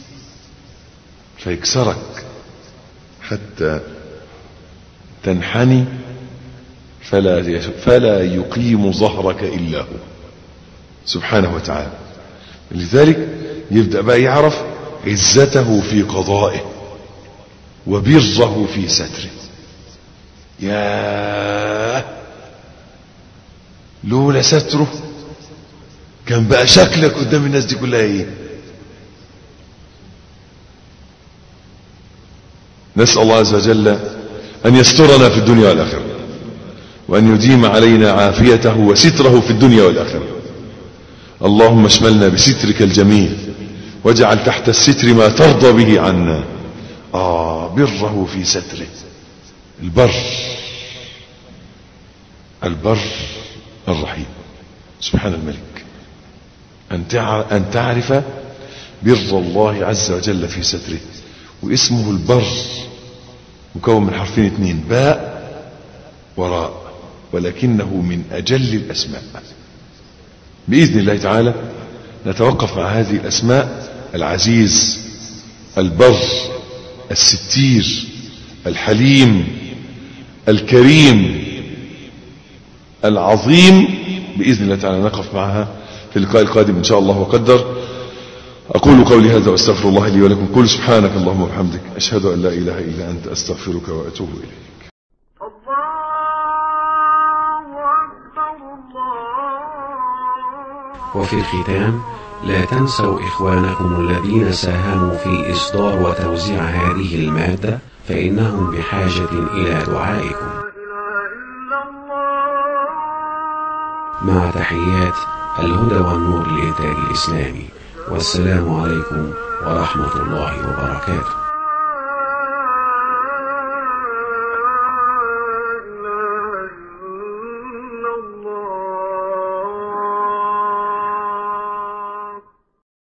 فيكسرك حتى تنحني فلا فلا يقيم ظهرك الا هو سبحانه وتعالى. لذلك يبدأ بقى يعرف عزته في قضائه وبره في ستره. يا لولا ستره كان بقى شكلك قدام الناس دي كلها ايه؟ نسأل الله عز وجل أن يسترنا في الدنيا والآخرة، وأن يديم علينا عافيته وستره في الدنيا والآخرة. اللهم اشملنا بسترك الجميل، واجعل تحت الستر ما ترضى به عنا. آه بره في ستره. البر البر الرحيم سبحان الملك. أن تعرف بر الله عز وجل في ستره. واسمه البر مكون من حرفين اثنين، باء وراء، ولكنه من أجل الأسماء. بإذن الله تعالى نتوقف مع هذه الأسماء: العزيز، البر، الستير، الحليم، الكريم، العظيم. بإذن الله تعالى نقف معها في اللقاء القادم إن شاء الله وقدر. أقول قولي هذا واستغفر الله لي ولكم. قل سبحانك اللهم وبحمدك، أشهد أن لا إله إلا أنت، أستغفرك وأتوب إليك. وفي الختام لا تنسوا إخوانكم الذين ساهموا في إصدار وتوزيع هذه المادة، فإنهم بحاجة إلى دعائكم. مع تحيات الهدى والنور للإنتاج الإسلامي، والسلام عليكم ورحمة الله وبركاته. الله